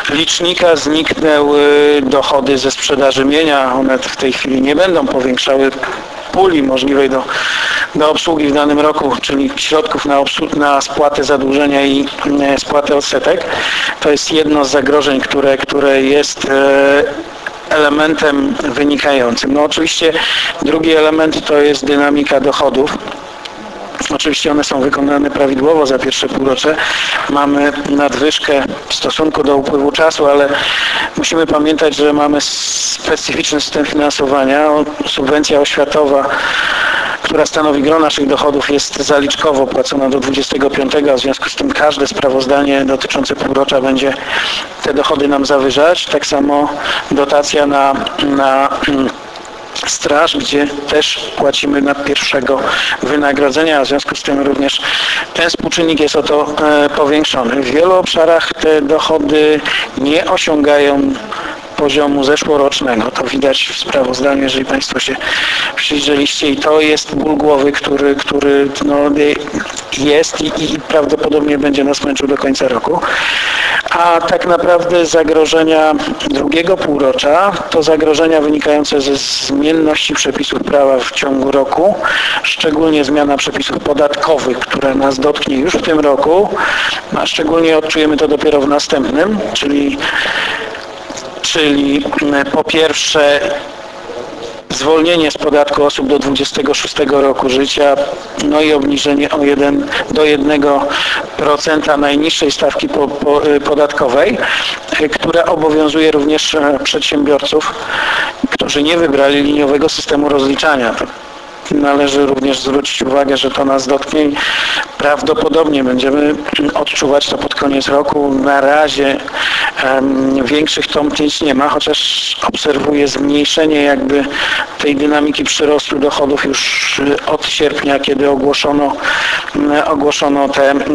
licznika zniknęły dochody ze sprzedaży mienia. One w tej chwili nie będą powiększały puli możliwej do obsługi w danym roku, czyli środków na spłatę zadłużenia i spłatę odsetek. To jest jedno z zagrożeń, które jest elementem wynikającym. No oczywiście drugi element to jest dynamika dochodów. Oczywiście one są wykonane prawidłowo za pierwsze półrocze. Mamy nadwyżkę w stosunku do upływu czasu, ale musimy pamiętać, że mamy specyficzny system finansowania. Subwencja oświatowa, która stanowi gro naszych dochodów, jest zaliczkowo płacona do 25, a w związku z tym każde sprawozdanie dotyczące półrocza będzie te dochody nam zawyżać. Tak samo dotacja na straż, gdzie też płacimy na pierwszego wynagrodzenia, a w związku z tym również ten współczynnik jest o to powiększony. W wielu obszarach te dochody nie osiągają poziomu zeszłorocznego. To widać w sprawozdaniu, jeżeli Państwo się przyjrzeliście, i to jest ból głowy, który jest i prawdopodobnie będzie nas męczył do końca roku. A tak naprawdę zagrożenia drugiego półrocza to zagrożenia wynikające ze zmienności przepisów prawa w ciągu roku, szczególnie zmiana przepisów podatkowych, które nas dotknie już w tym roku, a szczególnie odczujemy to dopiero w następnym, czyli po pierwsze zwolnienie z podatku osób do 26 roku życia, no i obniżenie do 1% najniższej stawki podatkowej, która obowiązuje również przedsiębiorców, którzy nie wybrali liniowego systemu rozliczania. Należy również zwrócić uwagę, że to nas dotknie i prawdopodobnie będziemy odczuwać to pod koniec roku. Na razie większych tąpnięć nie ma, chociaż obserwuję zmniejszenie jakby tej dynamiki przyrostu dochodów już od sierpnia, kiedy ogłoszono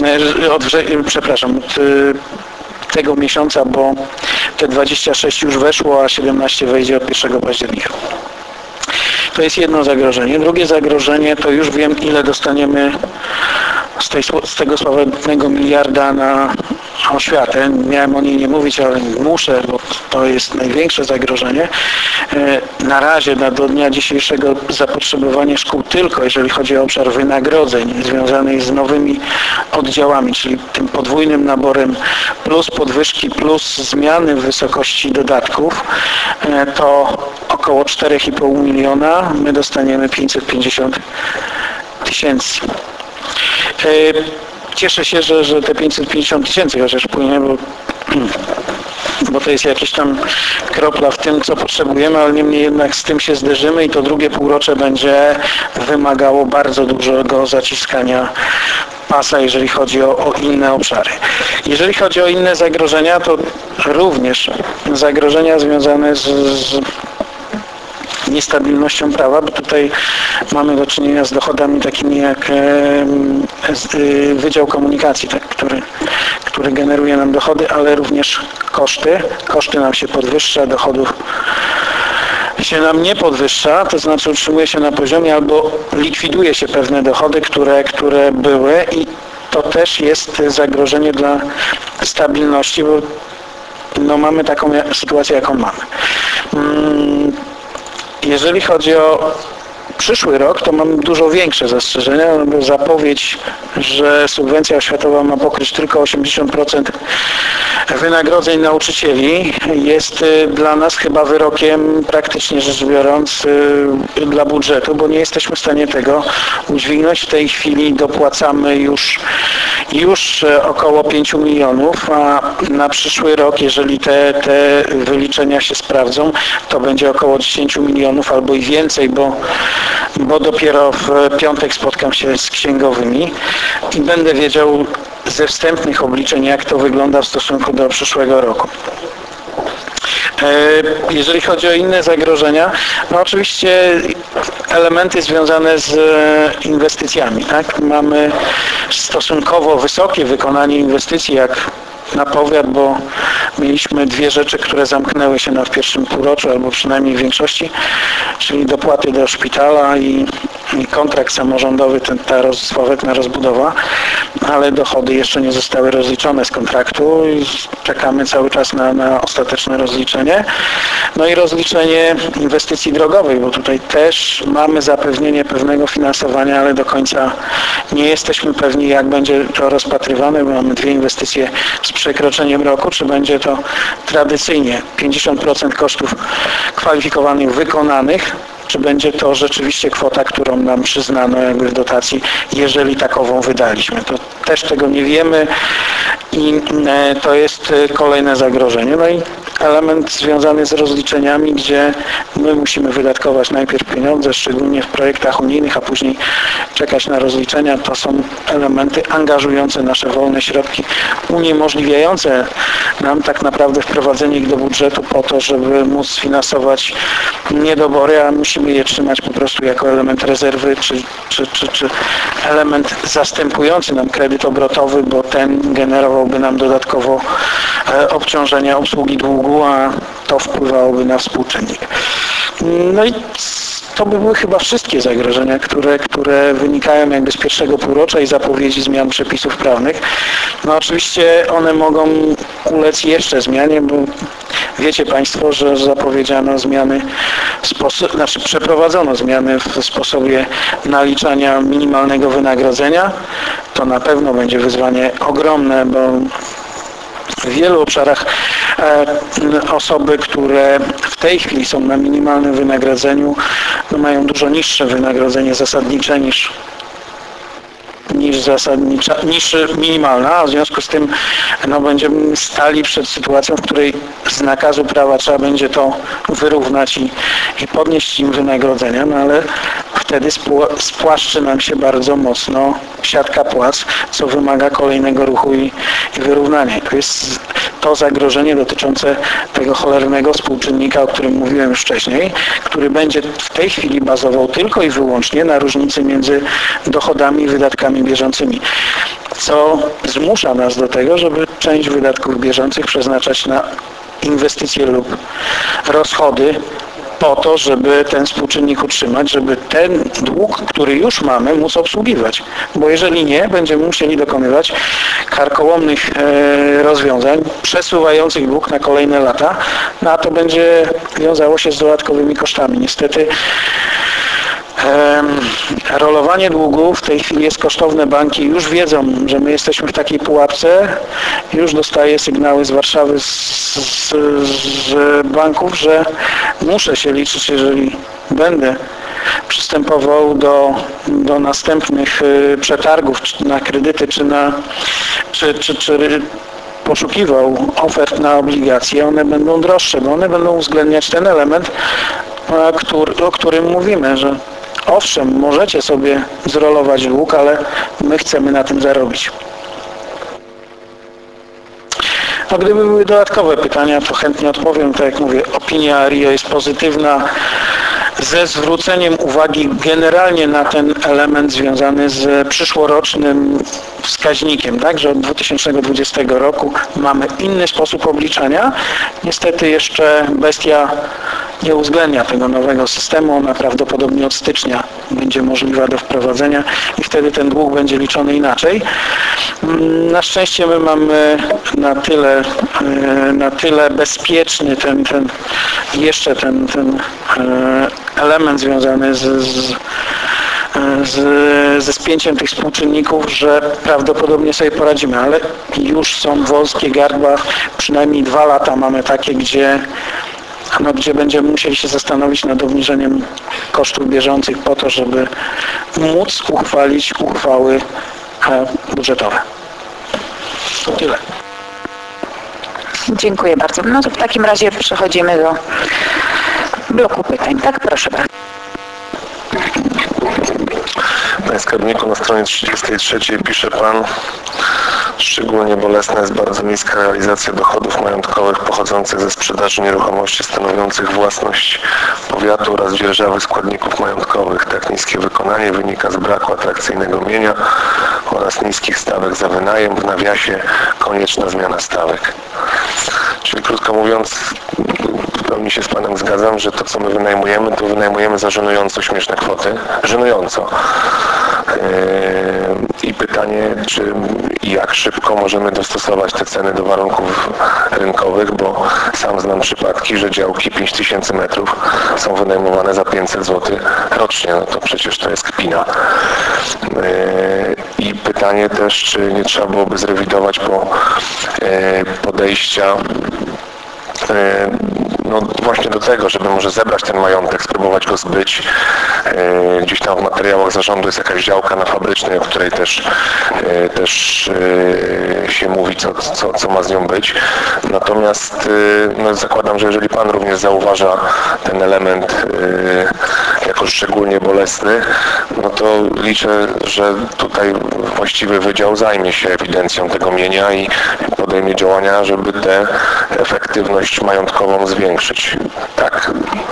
tego miesiąca, bo te 26 już weszło, a 17 wejdzie od 1 października. To jest jedno zagrożenie. Drugie zagrożenie to już wiem, ile dostaniemy z tego sławetnego miliarda na oświatę. Miałem o niej nie mówić, ale muszę, bo to jest największe zagrożenie. Na razie do dnia dzisiejszego zapotrzebowanie szkół tylko, jeżeli chodzi o obszar wynagrodzeń związanych z nowymi oddziałami, czyli tym podwójnym naborem plus podwyżki, plus zmiany w wysokości dodatków, to około 4,5 miliona. My dostaniemy 550 tysięcy. Cieszę się, że te 550 tysięcy chociaż płynie, bo to jest jakaś tam kropla w tym, co potrzebujemy, ale niemniej jednak z tym się zderzymy i to drugie półrocze będzie wymagało bardzo dużego zaciskania pasa, jeżeli chodzi o inne obszary. Jeżeli chodzi o inne zagrożenia, to również zagrożenia związane z niestabilnością prawa, bo tutaj mamy do czynienia z dochodami takimi jak Wydział Komunikacji, tak, który generuje nam dochody, ale również koszty. Koszty nam się podwyższa, dochodów się nam nie podwyższa, to znaczy utrzymuje się na poziomie albo likwiduje się pewne dochody, które były, i to też jest zagrożenie dla stabilności, bo mamy taką sytuację, jaką mamy. Jeżeli chodzi o przyszły rok, to mam dużo większe zastrzeżenia, bo zapowiedź, że subwencja oświatowa ma pokryć tylko 80% wynagrodzeń nauczycieli, jest dla nas chyba wyrokiem, praktycznie rzecz biorąc, dla budżetu, bo nie jesteśmy w stanie tego udźwignąć. W tej chwili dopłacamy już około 5 milionów, a na przyszły rok, jeżeli te wyliczenia się sprawdzą, to będzie około 10 milionów albo i więcej, bo dopiero w piątek spotkam się z księgowymi i będę wiedział ze wstępnych obliczeń, jak to wygląda w stosunku do przyszłego roku. Jeżeli chodzi o inne zagrożenia, no oczywiście elementy związane z inwestycjami, tak? Mamy stosunkowo wysokie wykonanie inwestycji, jak na powiat, bo mieliśmy dwie rzeczy, które zamknęły się w pierwszym półroczu, albo przynajmniej w większości, czyli dopłaty do szpitala kontrakt samorządowy, ta sławetna rozbudowa, ale dochody jeszcze nie zostały rozliczone z kontraktu i czekamy cały czas na ostateczne rozliczenie. No i rozliczenie inwestycji drogowej, bo tutaj też mamy zapewnienie pewnego finansowania, ale do końca nie jesteśmy pewni, jak będzie to rozpatrywane, bo mamy 2 inwestycje z przekroczeniem roku, czy będzie to tradycyjnie 50% kosztów kwalifikowanych wykonanych, czy będzie to rzeczywiście kwota, którą nam przyznano jakby w dotacji, jeżeli takową wydaliśmy. To też tego nie wiemy i to jest kolejne zagrożenie. No i element związany z rozliczeniami, gdzie my musimy wydatkować najpierw pieniądze, szczególnie w projektach unijnych, a później czekać na rozliczenia. To są elementy angażujące nasze wolne środki, uniemożliwiające nam tak naprawdę wprowadzenie ich do budżetu po to, żeby móc sfinansować niedobory, a musimy je trzymać po prostu jako element rezerwy, czy element zastępujący nam kredyt obrotowy, bo ten generowałby nam dodatkowo obciążenia obsługi długu, a to wpływałoby na współczynnik. No i to by były chyba wszystkie zagrożenia, które wynikają jakby z pierwszego półrocza i zapowiedzi zmian przepisów prawnych. No oczywiście one mogą ulec jeszcze zmianie, bo wiecie Państwo, że zapowiedziano zmiany, przeprowadzono zmiany w sposobie naliczania minimalnego wynagrodzenia. To na pewno będzie wyzwanie ogromne, bo w wielu obszarach osoby, które w tej chwili są na minimalnym wynagrodzeniu, no mają dużo niższe wynagrodzenie zasadnicze niż minimalna, a w związku z tym no, będziemy stali przed sytuacją, w której z nakazu prawa trzeba będzie to wyrównać i podnieść im wynagrodzenia, no ale wtedy spłaszczy nam się bardzo mocno siatka płac, co wymaga kolejnego ruchu i wyrównania. To jest to zagrożenie dotyczące tego cholernego współczynnika, o którym mówiłem już wcześniej, który będzie w tej chwili bazował tylko i wyłącznie na różnicy między dochodami i wydatkami bieżącymi, co zmusza nas do tego, żeby część wydatków bieżących przeznaczać na inwestycje lub rozchody po to, żeby ten współczynnik utrzymać, żeby ten dług, który już mamy, móc obsługiwać. Bo jeżeli nie, będziemy musieli dokonywać karkołomnych rozwiązań, przesuwających dług na kolejne lata, no a to będzie wiązało się z dodatkowymi kosztami. Niestety rolowanie długu w tej chwili jest kosztowne. Banki już wiedzą, że my jesteśmy w takiej pułapce. Już dostaję sygnały z Warszawy, z banków, że muszę się liczyć, jeżeli będę przystępował do następnych przetargów na kredyty, czy poszukiwał ofert na obligacje, one będą droższe, bo one będą uwzględniać ten element, o którym mówimy, że owszem, możecie sobie zrolować dług, ale my chcemy na tym zarobić. No, gdyby były dodatkowe pytania, to chętnie odpowiem. Tak jak mówię, opinia RIO jest pozytywna, ze zwróceniem uwagi generalnie na ten element związany z przyszłorocznym wskaźnikiem, tak, że od 2020 roku mamy inny sposób obliczania. Niestety jeszcze Bestia nie uwzględnia tego nowego systemu, ona prawdopodobnie od stycznia będzie możliwa do wprowadzenia i wtedy ten dług będzie liczony inaczej. Na szczęście my mamy na tyle bezpieczny ten element związany ze spięciem tych współczynników, że prawdopodobnie sobie poradzimy, ale już są wąskie gardła, przynajmniej 2 lata mamy takie, gdzie będziemy musieli się zastanowić nad obniżeniem kosztów bieżących po to, żeby móc uchwalić uchwały budżetowe. To tyle. Dziękuję bardzo. No to w takim razie przechodzimy do bloku pytań. Tak, proszę bardzo. Panie skarbniku, na stronie 33 pisze Pan: szczególnie bolesna jest bardzo niska realizacja dochodów majątkowych pochodzących ze sprzedaży nieruchomości stanowiących własność powiatu oraz dzierżawy składników majątkowych. Tak niskie wykonanie wynika z braku atrakcyjnego mienia oraz niskich stawek za wynajem, w nawiasie konieczna zmiana stawek. Czyli krótko mówiąc, pełni się z Panem zgadzam, że to, co my wynajmujemy, to wynajmujemy za żenująco śmieszne kwoty. Żenująco. I pytanie, czy i jak szybko możemy dostosować te ceny do warunków rynkowych, bo sam znam przypadki, że działki 5000 metrów są wynajmowane za 500 zł rocznie. No to przecież to jest kpina. I pytanie też, czy nie trzeba byłoby zrewidować podejścia no właśnie do tego, żeby może zebrać ten majątek, spróbować go zbyć. Gdzieś tam w materiałach zarządu jest jakaś działka na Fabrycznej, o której też się mówi, co ma z nią być. Natomiast no zakładam, że jeżeli Pan również zauważa ten element jako szczególnie bolesny, no to liczę, że tutaj właściwy wydział zajmie się ewidencją tego mienia i podejmie działania, żeby tę efektywność majątkową zwiększyć. Tak.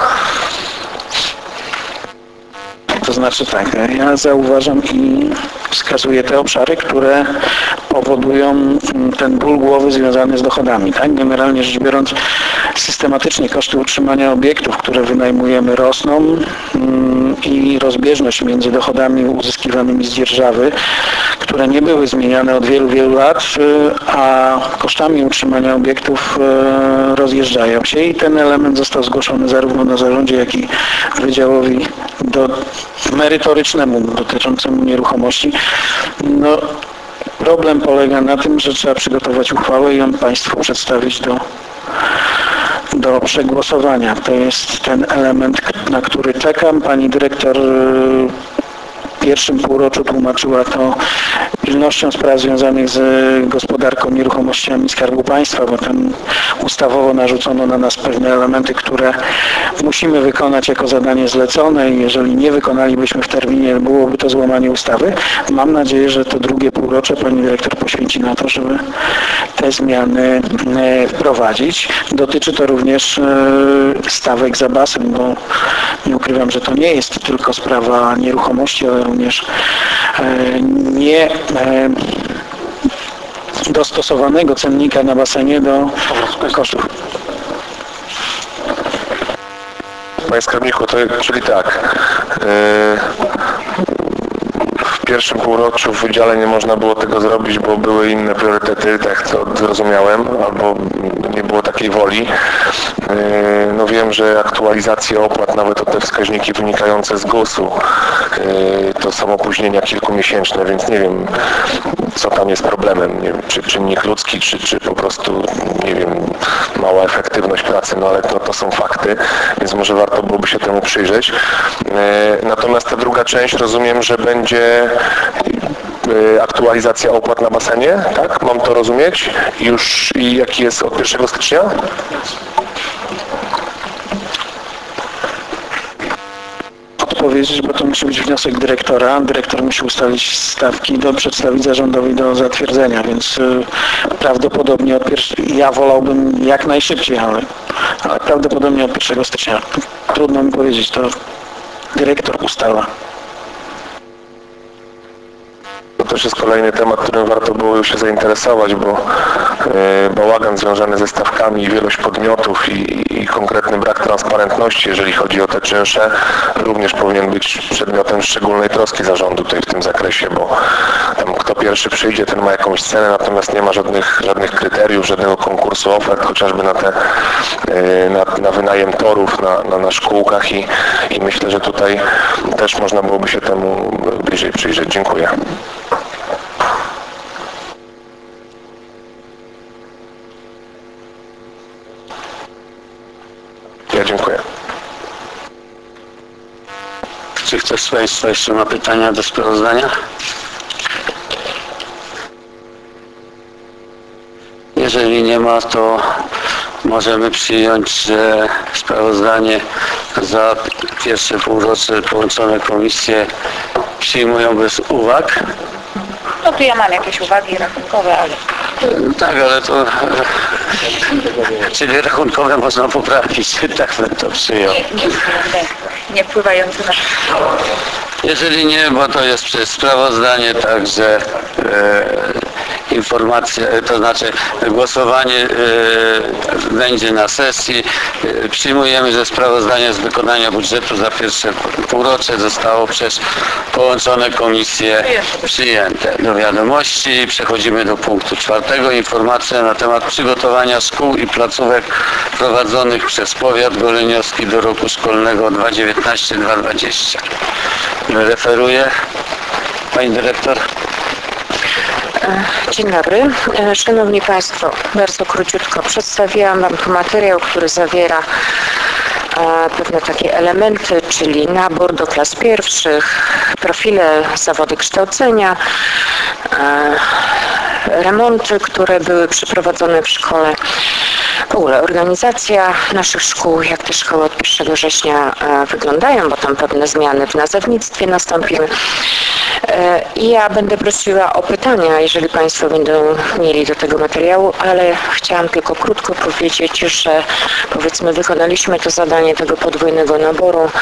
To znaczy tak, ja zauważam i wskazuję te obszary, które powodują ten ból głowy związany z dochodami. Tak? Generalnie rzecz biorąc, systematycznie koszty utrzymania obiektów, które wynajmujemy, rosną i rozbieżność między dochodami uzyskiwanymi z dzierżawy, które nie były zmieniane od wielu, wielu lat, a kosztami utrzymania obiektów rozjeżdżają się i ten element został zgłoszony zarówno na zarządzie, jak i wydziałowi merytorycznemu dotyczącemu nieruchomości. No, problem polega na tym, że trzeba przygotować uchwałę i ją Państwu przedstawić do przegłosowania. To jest ten element, na który czekam. Pani dyrektor w pierwszym półroczu tłumaczyła to pilnością spraw związanych z gospodarką nieruchomościami Skarbu Państwa, bo tam ustawowo narzucono na nas pewne elementy, które musimy wykonać jako zadanie zlecone i jeżeli nie wykonalibyśmy w terminie, byłoby to złamanie ustawy. Mam nadzieję, że to drugie półrocze pani dyrektor poświęci na to, żeby te zmiany wprowadzić. Dotyczy to również stawek za basen, bo nie ukrywam, że to nie jest tylko sprawa nieruchomości, ale również nie dostosowanego cennika na basenie do kosztów. Panie skarbniku, czyli tak, w pierwszym półroczu w wydziale nie można było tego zrobić, bo były inne priorytety, tak to zrozumiałem, albo nie było takiej woli. No wiem, że aktualizacje opłat, nawet o te wskaźniki wynikające z GUS-u, to są opóźnienia kilkumiesięczne, więc nie wiem, co tam jest problemem, nie wiem, czy czynnik ludzki, czy po prostu, nie wiem, mała efektywność pracy, no ale to są fakty, więc może warto byłoby się temu przyjrzeć. Natomiast ta druga część, rozumiem, że będzie aktualizacja opłat na basenie, tak? Mam to rozumieć? Już i jaki jest od 1 stycznia? Odpowiedzieć, bo to musi być wniosek dyrektora. Dyrektor musi ustalić stawki, przedstawić zarządowi do zatwierdzenia, więc prawdopodobnie ja wolałbym jak najszybciej, ale prawdopodobnie od 1 stycznia. Trudno mi powiedzieć, to dyrektor ustala. To też jest kolejny temat, którym warto było już się zainteresować, bo bałagan związany ze stawkami, wielość podmiotów i konkretny brak transparentności, jeżeli chodzi o te czynsze, również powinien być przedmiotem szczególnej troski zarządu tutaj w tym zakresie, bo tam kto pierwszy przyjdzie, ten ma jakąś cenę, natomiast nie ma żadnych kryteriów, żadnego konkursu ofert, chociażby na wynajem torów, na szkółkach i myślę, że tutaj też można byłoby się temu bliżej przyjrzeć. Dziękuję. Ja dziękuję. Czy ktoś z Państwa jeszcze ma pytania do sprawozdania? Jeżeli nie ma, to możemy przyjąć, że sprawozdanie za pierwsze półrocze połączone komisje przyjmują bez uwag. No tu ja mam jakieś uwagi rachunkowe, ale... Tak, ale to... Czyli rachunkowe można poprawić, tak bym to przyjął. Nie wpływające na... Jeżeli nie, bo to jest przez sprawozdanie, także informacja, to znaczy głosowanie będzie na sesji. Przyjmujemy, że sprawozdanie z wykonania budżetu za pierwsze półrocze zostało przez połączone komisje przyjęte do wiadomości. Przechodzimy do punktu 4. Informacja na temat przygotowania szkół i placówek prowadzonych przez powiat goleniowski do roku szkolnego 2019-2020. Referuje pani dyrektor. Dzień dobry. Szanowni Państwo, bardzo króciutko przedstawiłam Wam tu materiał, który zawiera pewne takie elementy, czyli nabór do klas pierwszych, profile, zawody kształcenia, remonty, które były przeprowadzone w szkole, w ogóle organizacja naszych szkół, jak te szkoły od 1 września wyglądają, bo tam pewne zmiany w nazewnictwie nastąpiły. I ja będę prosiła o pytania, jeżeli Państwo będą mieli do tego materiału, ale chciałam tylko krótko powiedzieć, że powiedzmy wykonaliśmy to zadanie tego podwójnego naboru.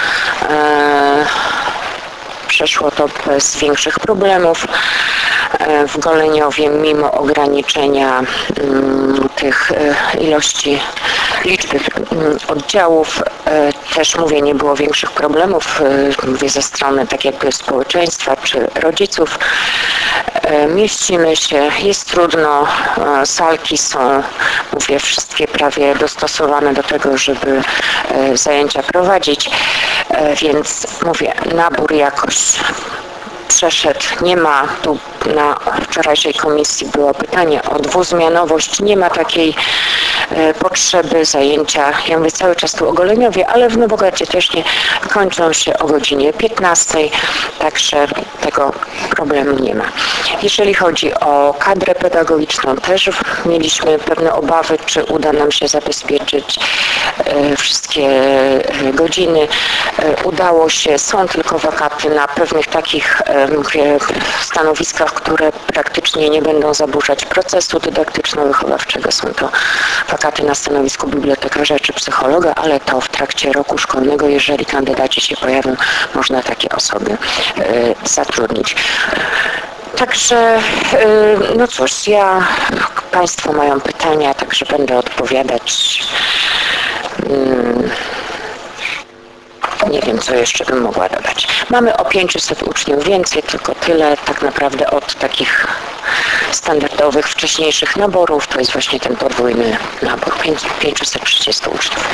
Przeszło to bez większych problemów. W Goleniowie mimo ograniczenia tych ilości, liczby oddziałów, też mówię, nie było większych problemów, mówię ze strony tak jakby społeczeństwa czy rodziców. Mieścimy się, jest trudno, salki są, mówię, wszystkie prawie dostosowane do tego, żeby zajęcia prowadzić, więc mówię, nabór jakoś przeszedł, nie ma, tu na wczorajszej komisji było pytanie o dwuzmianowość, nie ma takiej potrzeby zajęcia, ja mówię cały czas tu o Goleniowie, ale w Nowogardzie też nie, kończą się o godzinie 15, także tego problemu nie ma. Jeżeli chodzi o kadrę pedagogiczną, też mieliśmy pewne obawy, czy uda nam się zabezpieczyć wszystkie godziny. Udało się, są tylko wakaty na pewnych takich stanowiskach, które praktycznie nie będą zaburzać procesu dydaktyczno-wychowawczego. Są to wakaty na stanowisku bibliotekarza czy psychologa, ale to w trakcie roku szkolnego, jeżeli kandydaci się pojawią, można takie osoby zatrudnić. Także, no cóż, Państwo mają pytania, także będę odpowiadać. Nie wiem, co jeszcze bym mogła dodać. Mamy o 500 uczniów więcej, tylko tyle tak naprawdę od takich standardowych, wcześniejszych naborów. To jest właśnie ten podwójny nabór, 530 uczniów.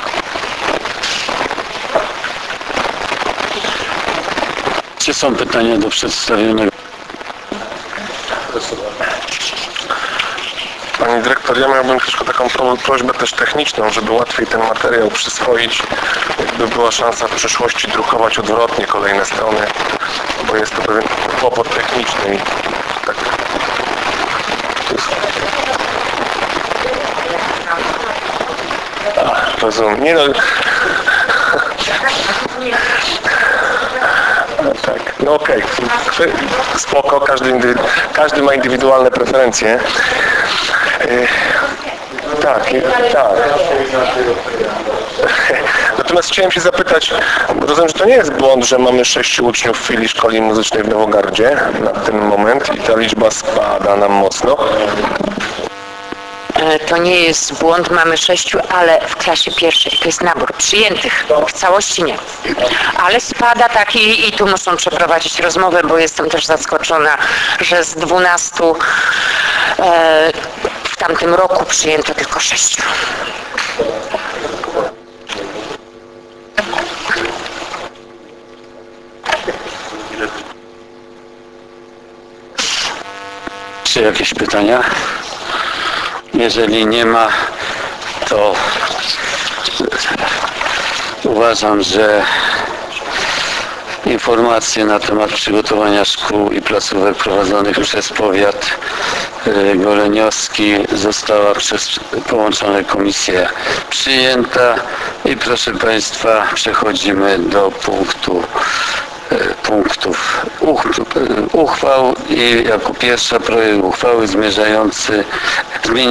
Czy są pytania do przedstawionego? Pani dyrektor, ja miałbym tylko taką prośbę też techniczną, żeby łatwiej ten materiał przyswoić, jakby była szansa w przyszłości drukować odwrotnie kolejne strony, bo jest to pewien kłopot techniczny i tak. Rozumiem. Nie no. Tak, no okej. Spoko, każdy ma indywidualne preferencje. Tak. Natomiast chciałem się zapytać, rozumiem, że to nie jest błąd, że mamy 6 uczniów w filii szkoli muzycznej w Nowogardzie na ten moment i ta liczba spada nam mocno. To nie jest błąd, mamy 6, ale w klasie pierwszej to jest nabór przyjętych, w całości nie. Ale spada taki i tu muszą przeprowadzić rozmowę, bo jestem też zaskoczona, że z 12 w tamtym roku przyjęto tylko 6. Czy jakieś pytania? Jeżeli nie ma, to uważam, że informacje na temat przygotowania szkół i placówek prowadzonych przez powiat goleniowski została przez połączone komisje przyjęta i proszę Państwa, przechodzimy do punktów uchwał i jako pierwsza projekt uchwały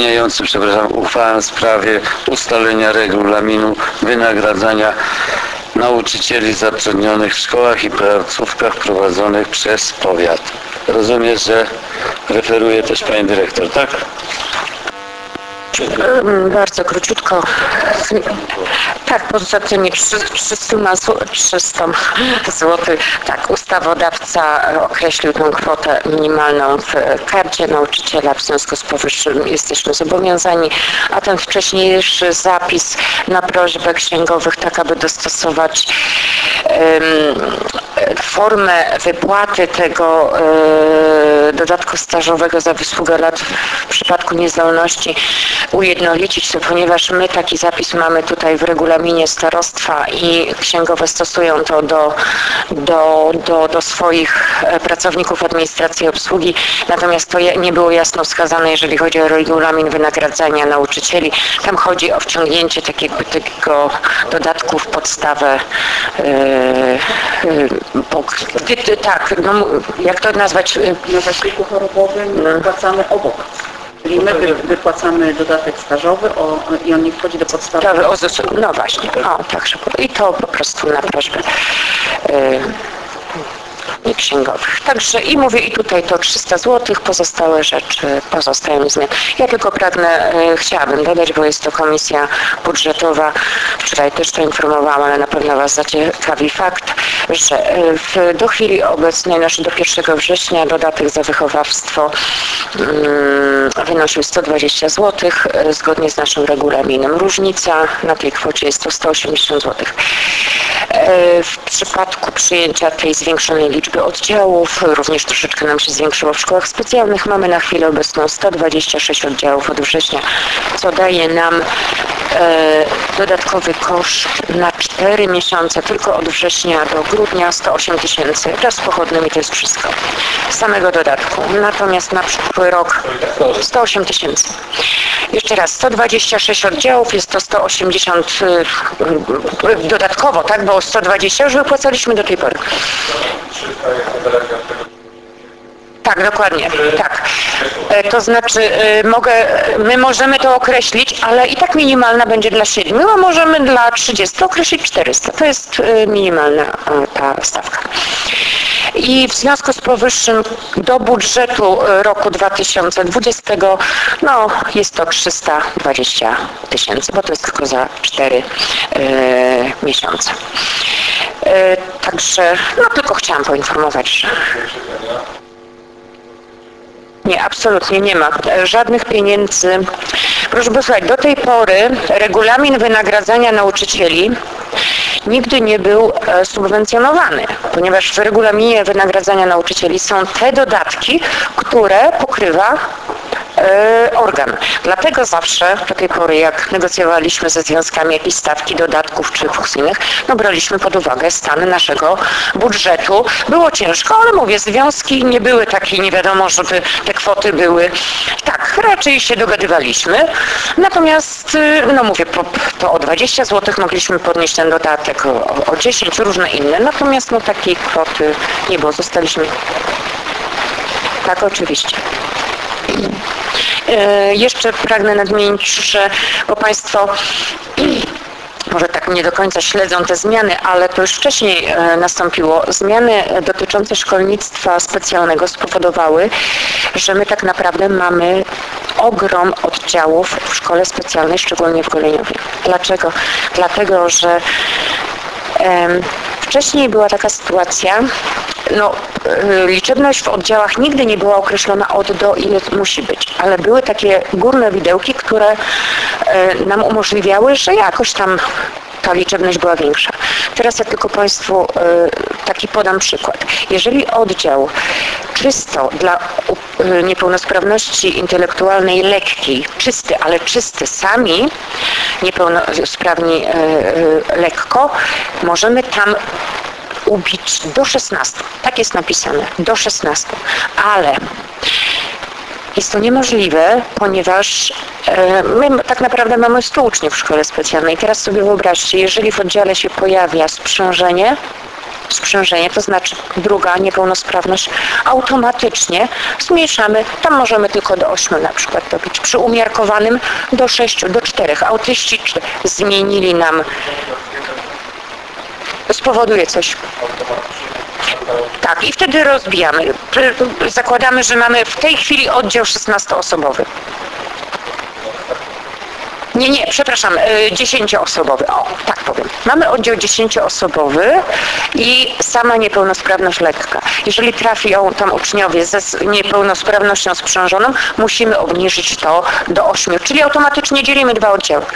zmieniający uchwałę w sprawie ustalenia regulaminu wynagradzania nauczycieli zatrudnionych w szkołach i placówkach prowadzonych przez powiat. Rozumiem, że referuje też pani dyrektor, tak? Bardzo króciutko. Tak, poza tymi 300 zł, tak, ustawodawca określił tę kwotę minimalną w karcie nauczyciela, w związku z powyższym jesteśmy zobowiązani, a ten wcześniejszy zapis na prośbę księgowych, tak aby dostosować formę wypłaty tego dodatku stażowego za wysługę lat w przypadku niezdolności ujednolicić to, ponieważ my taki zapis mamy tutaj w regulaminie starostwa i księgowe stosują to do swoich pracowników administracji i obsługi, natomiast to nie było jasno wskazane, jeżeli chodzi o regulamin wynagradzania nauczycieli. Tam chodzi o wciągnięcie takiego dodatku w podstawę, tak, no, jak to nazwać? Na zasiłku chorobowym wypłacamy obok. Czyli my wypłacamy dodatek stażowy i on nie wchodzi do podstawy. No właśnie, także i to po prostu na prośbę księgowych. Także i mówię, i tutaj to 300 zł, pozostałe rzeczy pozostają zmian. Ja tylko chciałabym dodać, bo jest to komisja budżetowa, wczoraj też to informowałam, ale na pewno Was zaciekawi fakt, że do chwili obecnej, do 1 września dodatek za wychowawstwo wynosił 120 zł, zgodnie z naszym regulaminem. Różnica na tej kwocie jest to 180 zł. W przypadku przyjęcia tej zwiększonej liczby oddziałów, również troszeczkę nam się zwiększyło w szkołach specjalnych, mamy na chwilę obecną 126 oddziałów od września, co daje nam dodatkowy koszt na 4 miesiące, tylko od września do grudnia 108 tysięcy, wraz z pochodnymi to jest wszystko, samego dodatku. Natomiast na przyszły rok 108 tysięcy. Jeszcze raz, 126 oddziałów, jest to 180 dodatkowo, tak, bo 120 już wypłacaliśmy do tej pory. Tak, dokładnie, tak. To znaczy my możemy to określić, ale i tak minimalna będzie dla 7, a możemy dla 30 określić 400. To jest minimalna ta stawka. I w związku z powyższym do budżetu roku 2020 jest to 320 tysięcy, bo to jest tylko za 4 miesiące. Także tylko chciałam poinformować, że nie, absolutnie nie ma żadnych pieniędzy. Proszę posłuchać, do tej pory regulamin wynagradzania nauczycieli nigdy nie był subwencjonowany, ponieważ w regulaminie wynagradzania nauczycieli są te dodatki, które pokrywa organ. Dlatego zawsze do tej pory, jak negocjowaliśmy ze związkami jakieś stawki dodatków czy funkcyjnych, braliśmy pod uwagę stan naszego budżetu. Było ciężko, ale mówię, związki nie były takie, nie wiadomo, żeby te kwoty były. Tak, raczej się dogadywaliśmy. Natomiast, mówię, to o 20 zł mogliśmy podnieść ten dodatek, o 10, różne inne. Natomiast takiej kwoty nie było. Zostaliśmy. Tak, oczywiście. Jeszcze pragnę nadmienić, że bo Państwo może tak nie do końca śledzą te zmiany, ale to już wcześniej nastąpiło. Zmiany dotyczące szkolnictwa specjalnego spowodowały, że my tak naprawdę mamy ogrom oddziałów w szkole specjalnej, szczególnie w Goleniowie. Dlaczego? Dlatego, że wcześniej była taka sytuacja, liczebność w oddziałach nigdy nie była określona od do, ile musi być, ale były takie górne widełki, które nam umożliwiały, że jakoś tam ta liczebność była większa. Teraz ja tylko Państwu taki podam przykład. Jeżeli oddział czysto dla niepełnosprawności intelektualnej lekkiej, czysty, ale czysty sami, niepełnosprawni lekko, możemy tam ubić do 16. Tak jest napisane, do 16. Ale jest to niemożliwe, ponieważ my tak naprawdę mamy 100 uczniów w szkole specjalnej. Teraz sobie wyobraźcie, jeżeli w oddziale się pojawia sprzężenie, to znaczy druga niepełnosprawność, automatycznie zmniejszamy, tam możemy tylko do 8 na przykład dobić. Przy umiarkowanym do 6, do 4. Autyści zmienili nam spowoduje coś. Tak, i wtedy rozbijamy. Zakładamy, że mamy w tej chwili oddział 16-osobowy. Nie, przepraszam, 10-osobowy. O, tak powiem. Mamy oddział 10-osobowy i sama niepełnosprawność lekka. Jeżeli trafią tam uczniowie ze niepełnosprawnością sprzężoną, musimy obniżyć to do 8, czyli automatycznie dzielimy 2 oddziały.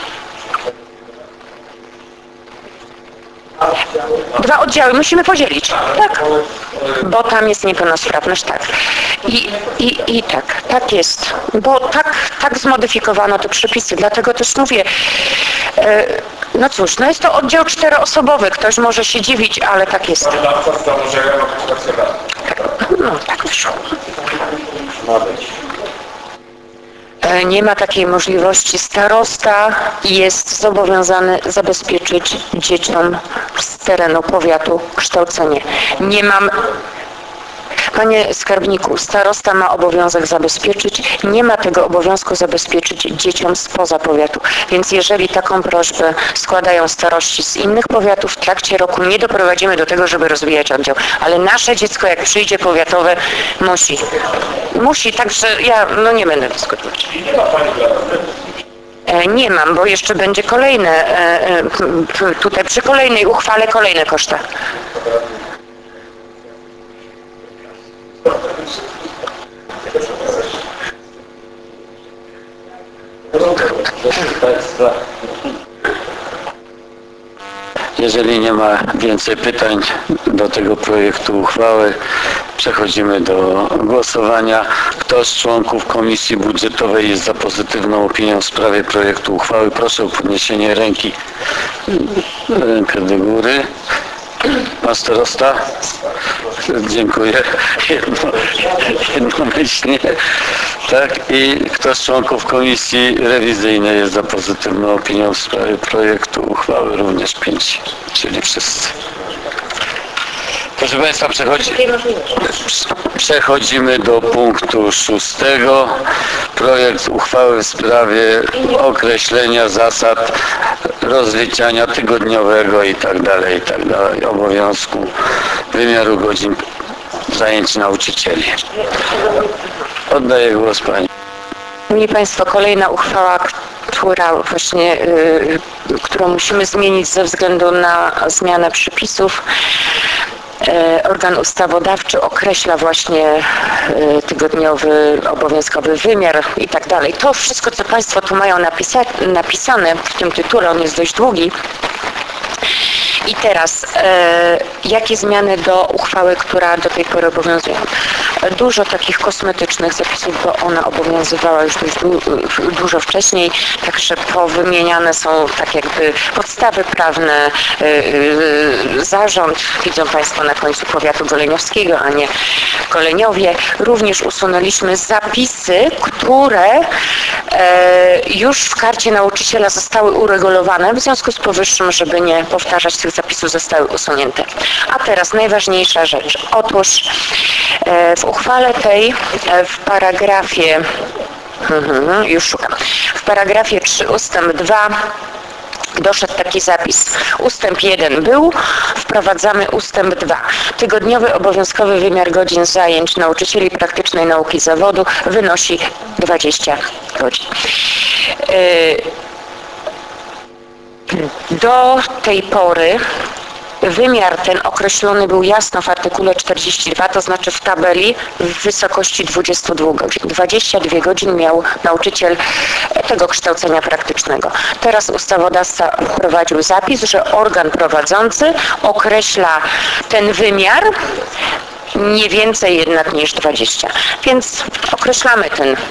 2 oddziały musimy podzielić, tak, bo tam jest niepełnosprawność, tak. I tak jest, bo tak zmodyfikowano te przepisy, dlatego też mówię, no cóż, no jest to oddział 4-osobowy, ktoś może się dziwić, ale tak jest. No, tak wyszło. Nie ma takiej możliwości. Starosta jest zobowiązany zabezpieczyć dzieciom z terenu powiatu kształcenie. Nie mam... Panie skarbniku, starosta ma obowiązek zabezpieczyć, nie ma tego obowiązku zabezpieczyć dzieciom spoza powiatu. Więc jeżeli taką prośbę składają starości z innych powiatów, w trakcie roku nie doprowadzimy do tego, żeby rozwijać oddział. Ale nasze dziecko, jak przyjdzie powiatowe, musi, także ja nie będę dyskutować. Nie mam, bo jeszcze będzie kolejne, tutaj przy kolejnej uchwale kolejne koszty. Jeżeli nie ma więcej pytań do tego projektu uchwały, przechodzimy do głosowania. Kto z członków Komisji Budżetowej jest za pozytywną opinią w sprawie projektu uchwały? Proszę o podniesienie ręki. Rękę do góry. Pan starosta? Dziękuję. Jednomyślnie. Tak. I kto z członków Komisji Rewizyjnej jest za pozytywną opinią w sprawie projektu uchwały? Również 5, czyli wszyscy. Proszę Państwa, przechodzimy do punktu 6. Projekt uchwały w sprawie określenia zasad rozliczania tygodniowego i tak dalej, obowiązku wymiaru godzin zajęć nauczycieli. Oddaję głos Pani. Szanowni Państwo, kolejna uchwała, którą musimy zmienić ze względu na zmianę przepisów. Organ ustawodawczy określa właśnie tygodniowy, obowiązkowy wymiar i tak dalej. To wszystko, co Państwo tu mają napisane w tym tytule, on jest dość długi. I teraz, jakie zmiany do uchwały, która do tej pory obowiązuje? Dużo takich kosmetycznych zapisów, bo ona obowiązywała już dość dużo wcześniej, także powymieniane są tak jakby podstawy prawne, zarząd, widzą Państwo na końcu powiatu goleniowskiego, a nie Goleniowie. Również usunęliśmy zapisy, które już w karcie nauczyciela zostały uregulowane, w związku z powyższym, żeby nie powtarzać tych zapisów, zostały usunięte. A teraz najważniejsza rzecz. Otóż w uchwale tej w paragrafie w paragrafie 3 ustęp 2 doszedł taki zapis. Ustęp 1 był, wprowadzamy ustęp 2. Tygodniowy obowiązkowy wymiar godzin zajęć nauczycieli praktycznej nauki zawodu wynosi 20 godzin. Do tej pory wymiar ten określony był jasno w artykule 42, to znaczy w tabeli w wysokości 22 godzin. 22 godzin miał nauczyciel tego kształcenia praktycznego. Teraz ustawodawca wprowadził zapis, że organ prowadzący określa ten wymiar nie więcej jednak niż 20. Więc określamy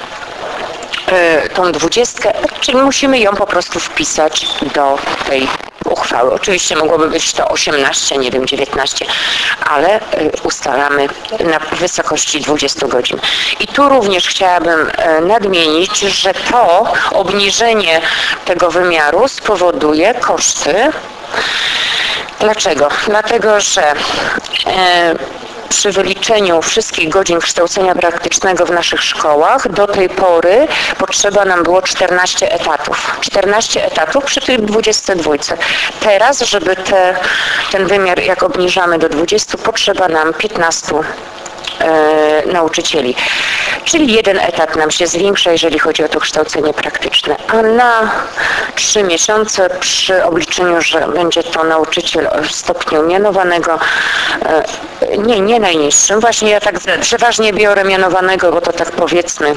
tą 20, czyli musimy ją po prostu wpisać do tej uchwały. Oczywiście mogłoby być to 18, nie wiem, 19, ale ustalamy na wysokości 20 godzin. I tu również chciałabym nadmienić, że to obniżenie tego wymiaru spowoduje koszty. Dlaczego? Dlatego, że przy wyliczeniu wszystkich godzin kształcenia praktycznego w naszych szkołach do tej pory potrzeba nam było 14 etatów. 14 etatów przy tych 22. Teraz, żeby ten wymiar, jak obniżamy do 20, potrzeba nam 15 nauczycieli. Czyli 1 etat nam się zwiększa, jeżeli chodzi o to kształcenie praktyczne. A na 3 miesiące przy obliczeniu, że będzie to nauczyciel w stopniu mianowanego, nie najniższym, właśnie ja tak przeważnie biorę mianowanego, bo to tak powiedzmy,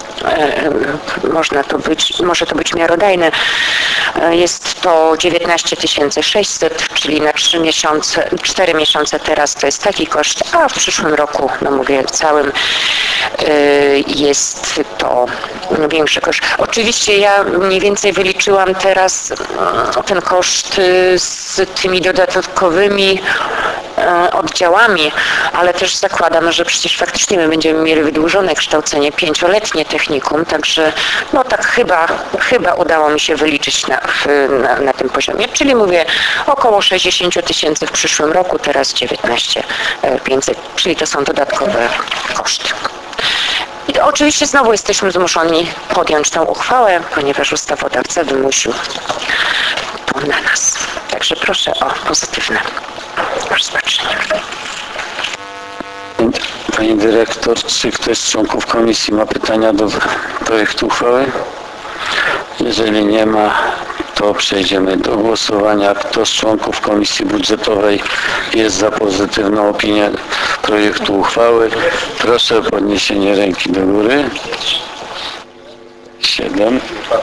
może to być miarodajne. Jest to 19 600, czyli na 4 miesiące teraz to jest taki koszt, a w przyszłym roku, no mówię, całym jest to większy koszt. Oczywiście ja mniej więcej wyliczyłam teraz ten koszt z tymi dodatkowymi oddziałami, ale też zakładam, że przecież faktycznie my będziemy mieli wydłużone kształcenie, 5-letnie technikum, także no tak chyba udało mi się wyliczyć na tym poziomie, czyli mówię około 60 000 w przyszłym roku, teraz 19 500, czyli to są dodatkowe koszty. I oczywiście znowu jesteśmy zmuszeni podjąć tę uchwałę, ponieważ ustawodawca wymusił to na nas. Także proszę o pozytywne rozpatrzenie. Pani dyrektor, czy ktoś z członków komisji ma pytania do projektu uchwały? Jeżeli nie ma, to przejdziemy do głosowania. Kto z członków Komisji Budżetowej jest za pozytywną opinią projektu uchwały? Proszę o podniesienie ręki do góry. 7.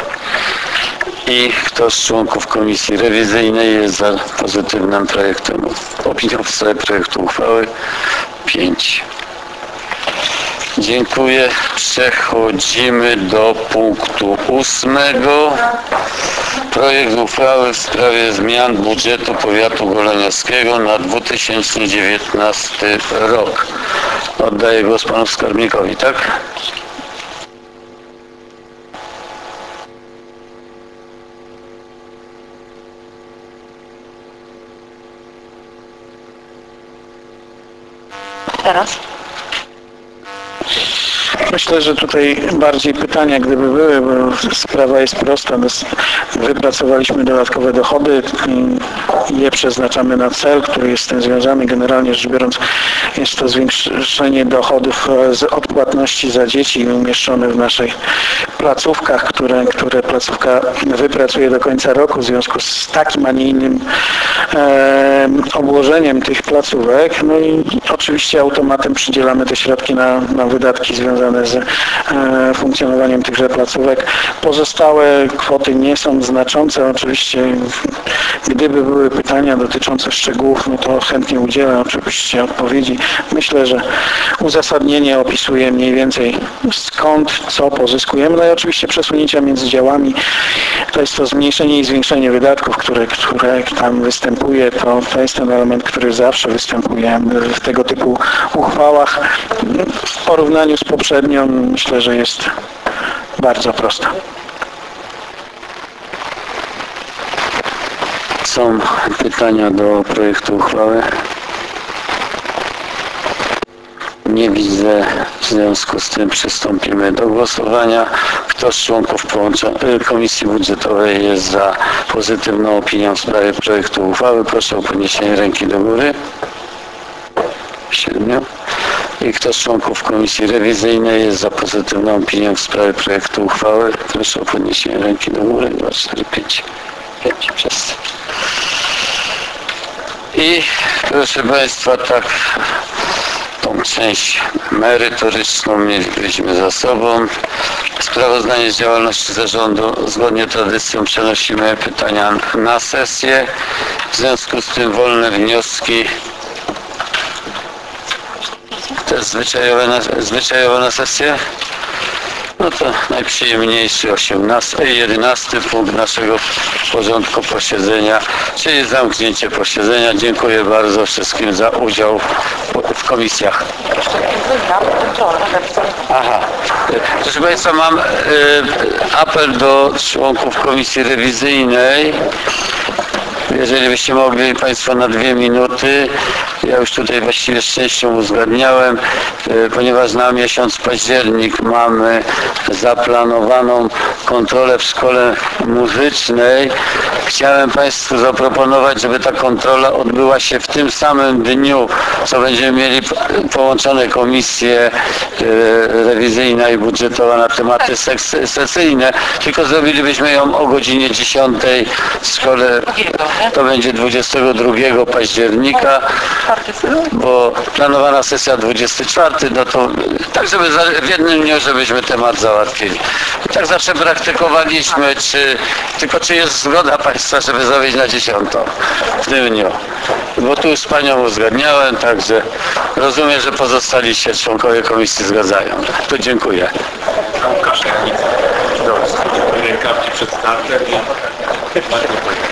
I kto z członków Komisji Rewizyjnej jest za pozytywnym opinią w sprawie projektu uchwały? 5. Dziękuję. Przechodzimy do punktu 8. Projekt uchwały w sprawie zmian budżetu powiatu goleniowskiego na 2019 rok. Oddaję głos panu skarbnikowi, tak? Teraz? Myślę, że tutaj bardziej pytania, gdyby były, bo sprawa jest prosta. Wypracowaliśmy dodatkowe dochody i je przeznaczamy na cel, który jest z tym związany. Generalnie rzecz biorąc, jest to zwiększenie dochodów z odpłatności za dzieci umieszczone w naszych placówkach, które placówka wypracuje do końca roku w związku z takim, a nie innym obłożeniem tych placówek. No i oczywiście automatem przydzielamy te środki na wydatki związane z funkcjonowaniem tychże placówek. Pozostałe kwoty nie są znaczące. Oczywiście gdyby były pytania dotyczące szczegółów, no to chętnie udzielę oczywiście odpowiedzi. Myślę, że uzasadnienie opisuje mniej więcej skąd, co pozyskujemy. No i oczywiście przesunięcia między działami. To jest to zmniejszenie i zwiększenie wydatków, które tam występuje. To jest ten element, który zawsze występuje w tego typu uchwałach. W porównaniu z poprzednią myślę, że jest bardzo prosta. Są pytania do projektu uchwały? Nie widzę, w związku z tym przystąpimy do głosowania. Kto z członków Komisji Budżetowej jest za pozytywną opinią w sprawie projektu uchwały? Proszę o podniesienie ręki do góry. 7. I kto z członków Komisji Rewizyjnej jest za pozytywną opinią w sprawie projektu uchwały? Proszę o podniesienie ręki do góry. 2, 4, 5. 5 wszyscy. I proszę Państwa, tak tą część merytoryczną mieliśmy za sobą. Sprawozdanie z działalności zarządu. Zgodnie z tradycją przenosimy pytania na sesję. W związku z tym wolne wnioski. To jest zwyczajowe na sesję? No to najprzyjemniejszy 11 punkt naszego porządku posiedzenia, czyli zamknięcie posiedzenia. Dziękuję bardzo wszystkim za udział w komisjach. Aha. Proszę Państwa, mam apel do członków Komisji Rewizyjnej. Jeżeli byście mogli Państwo na 2 minuty, ja już tutaj właściwie z częścią uzgadniałem, ponieważ na miesiąc październik mamy zaplanowaną kontrolę w szkole muzycznej. Chciałem Państwu zaproponować, żeby ta kontrola odbyła się w tym samym dniu, co będziemy mieli połączone komisje rewizyjna i budżetowa na tematy sesyjne, tylko zrobilibyśmy ją o godzinie 10 w szkole. To będzie 22 października, bo planowana sesja 24, no to tak, żeby w jednym dniu, żebyśmy temat załatwili. I tak zawsze praktykowaliśmy, czy jest zgoda Państwa, żeby zrobić na 10 w tym dniu. Bo tu już z Panią uzgadniałem, także rozumiem, że pozostali się członkowie komisji zgadzają. To dziękuję. Rękawki przed startem.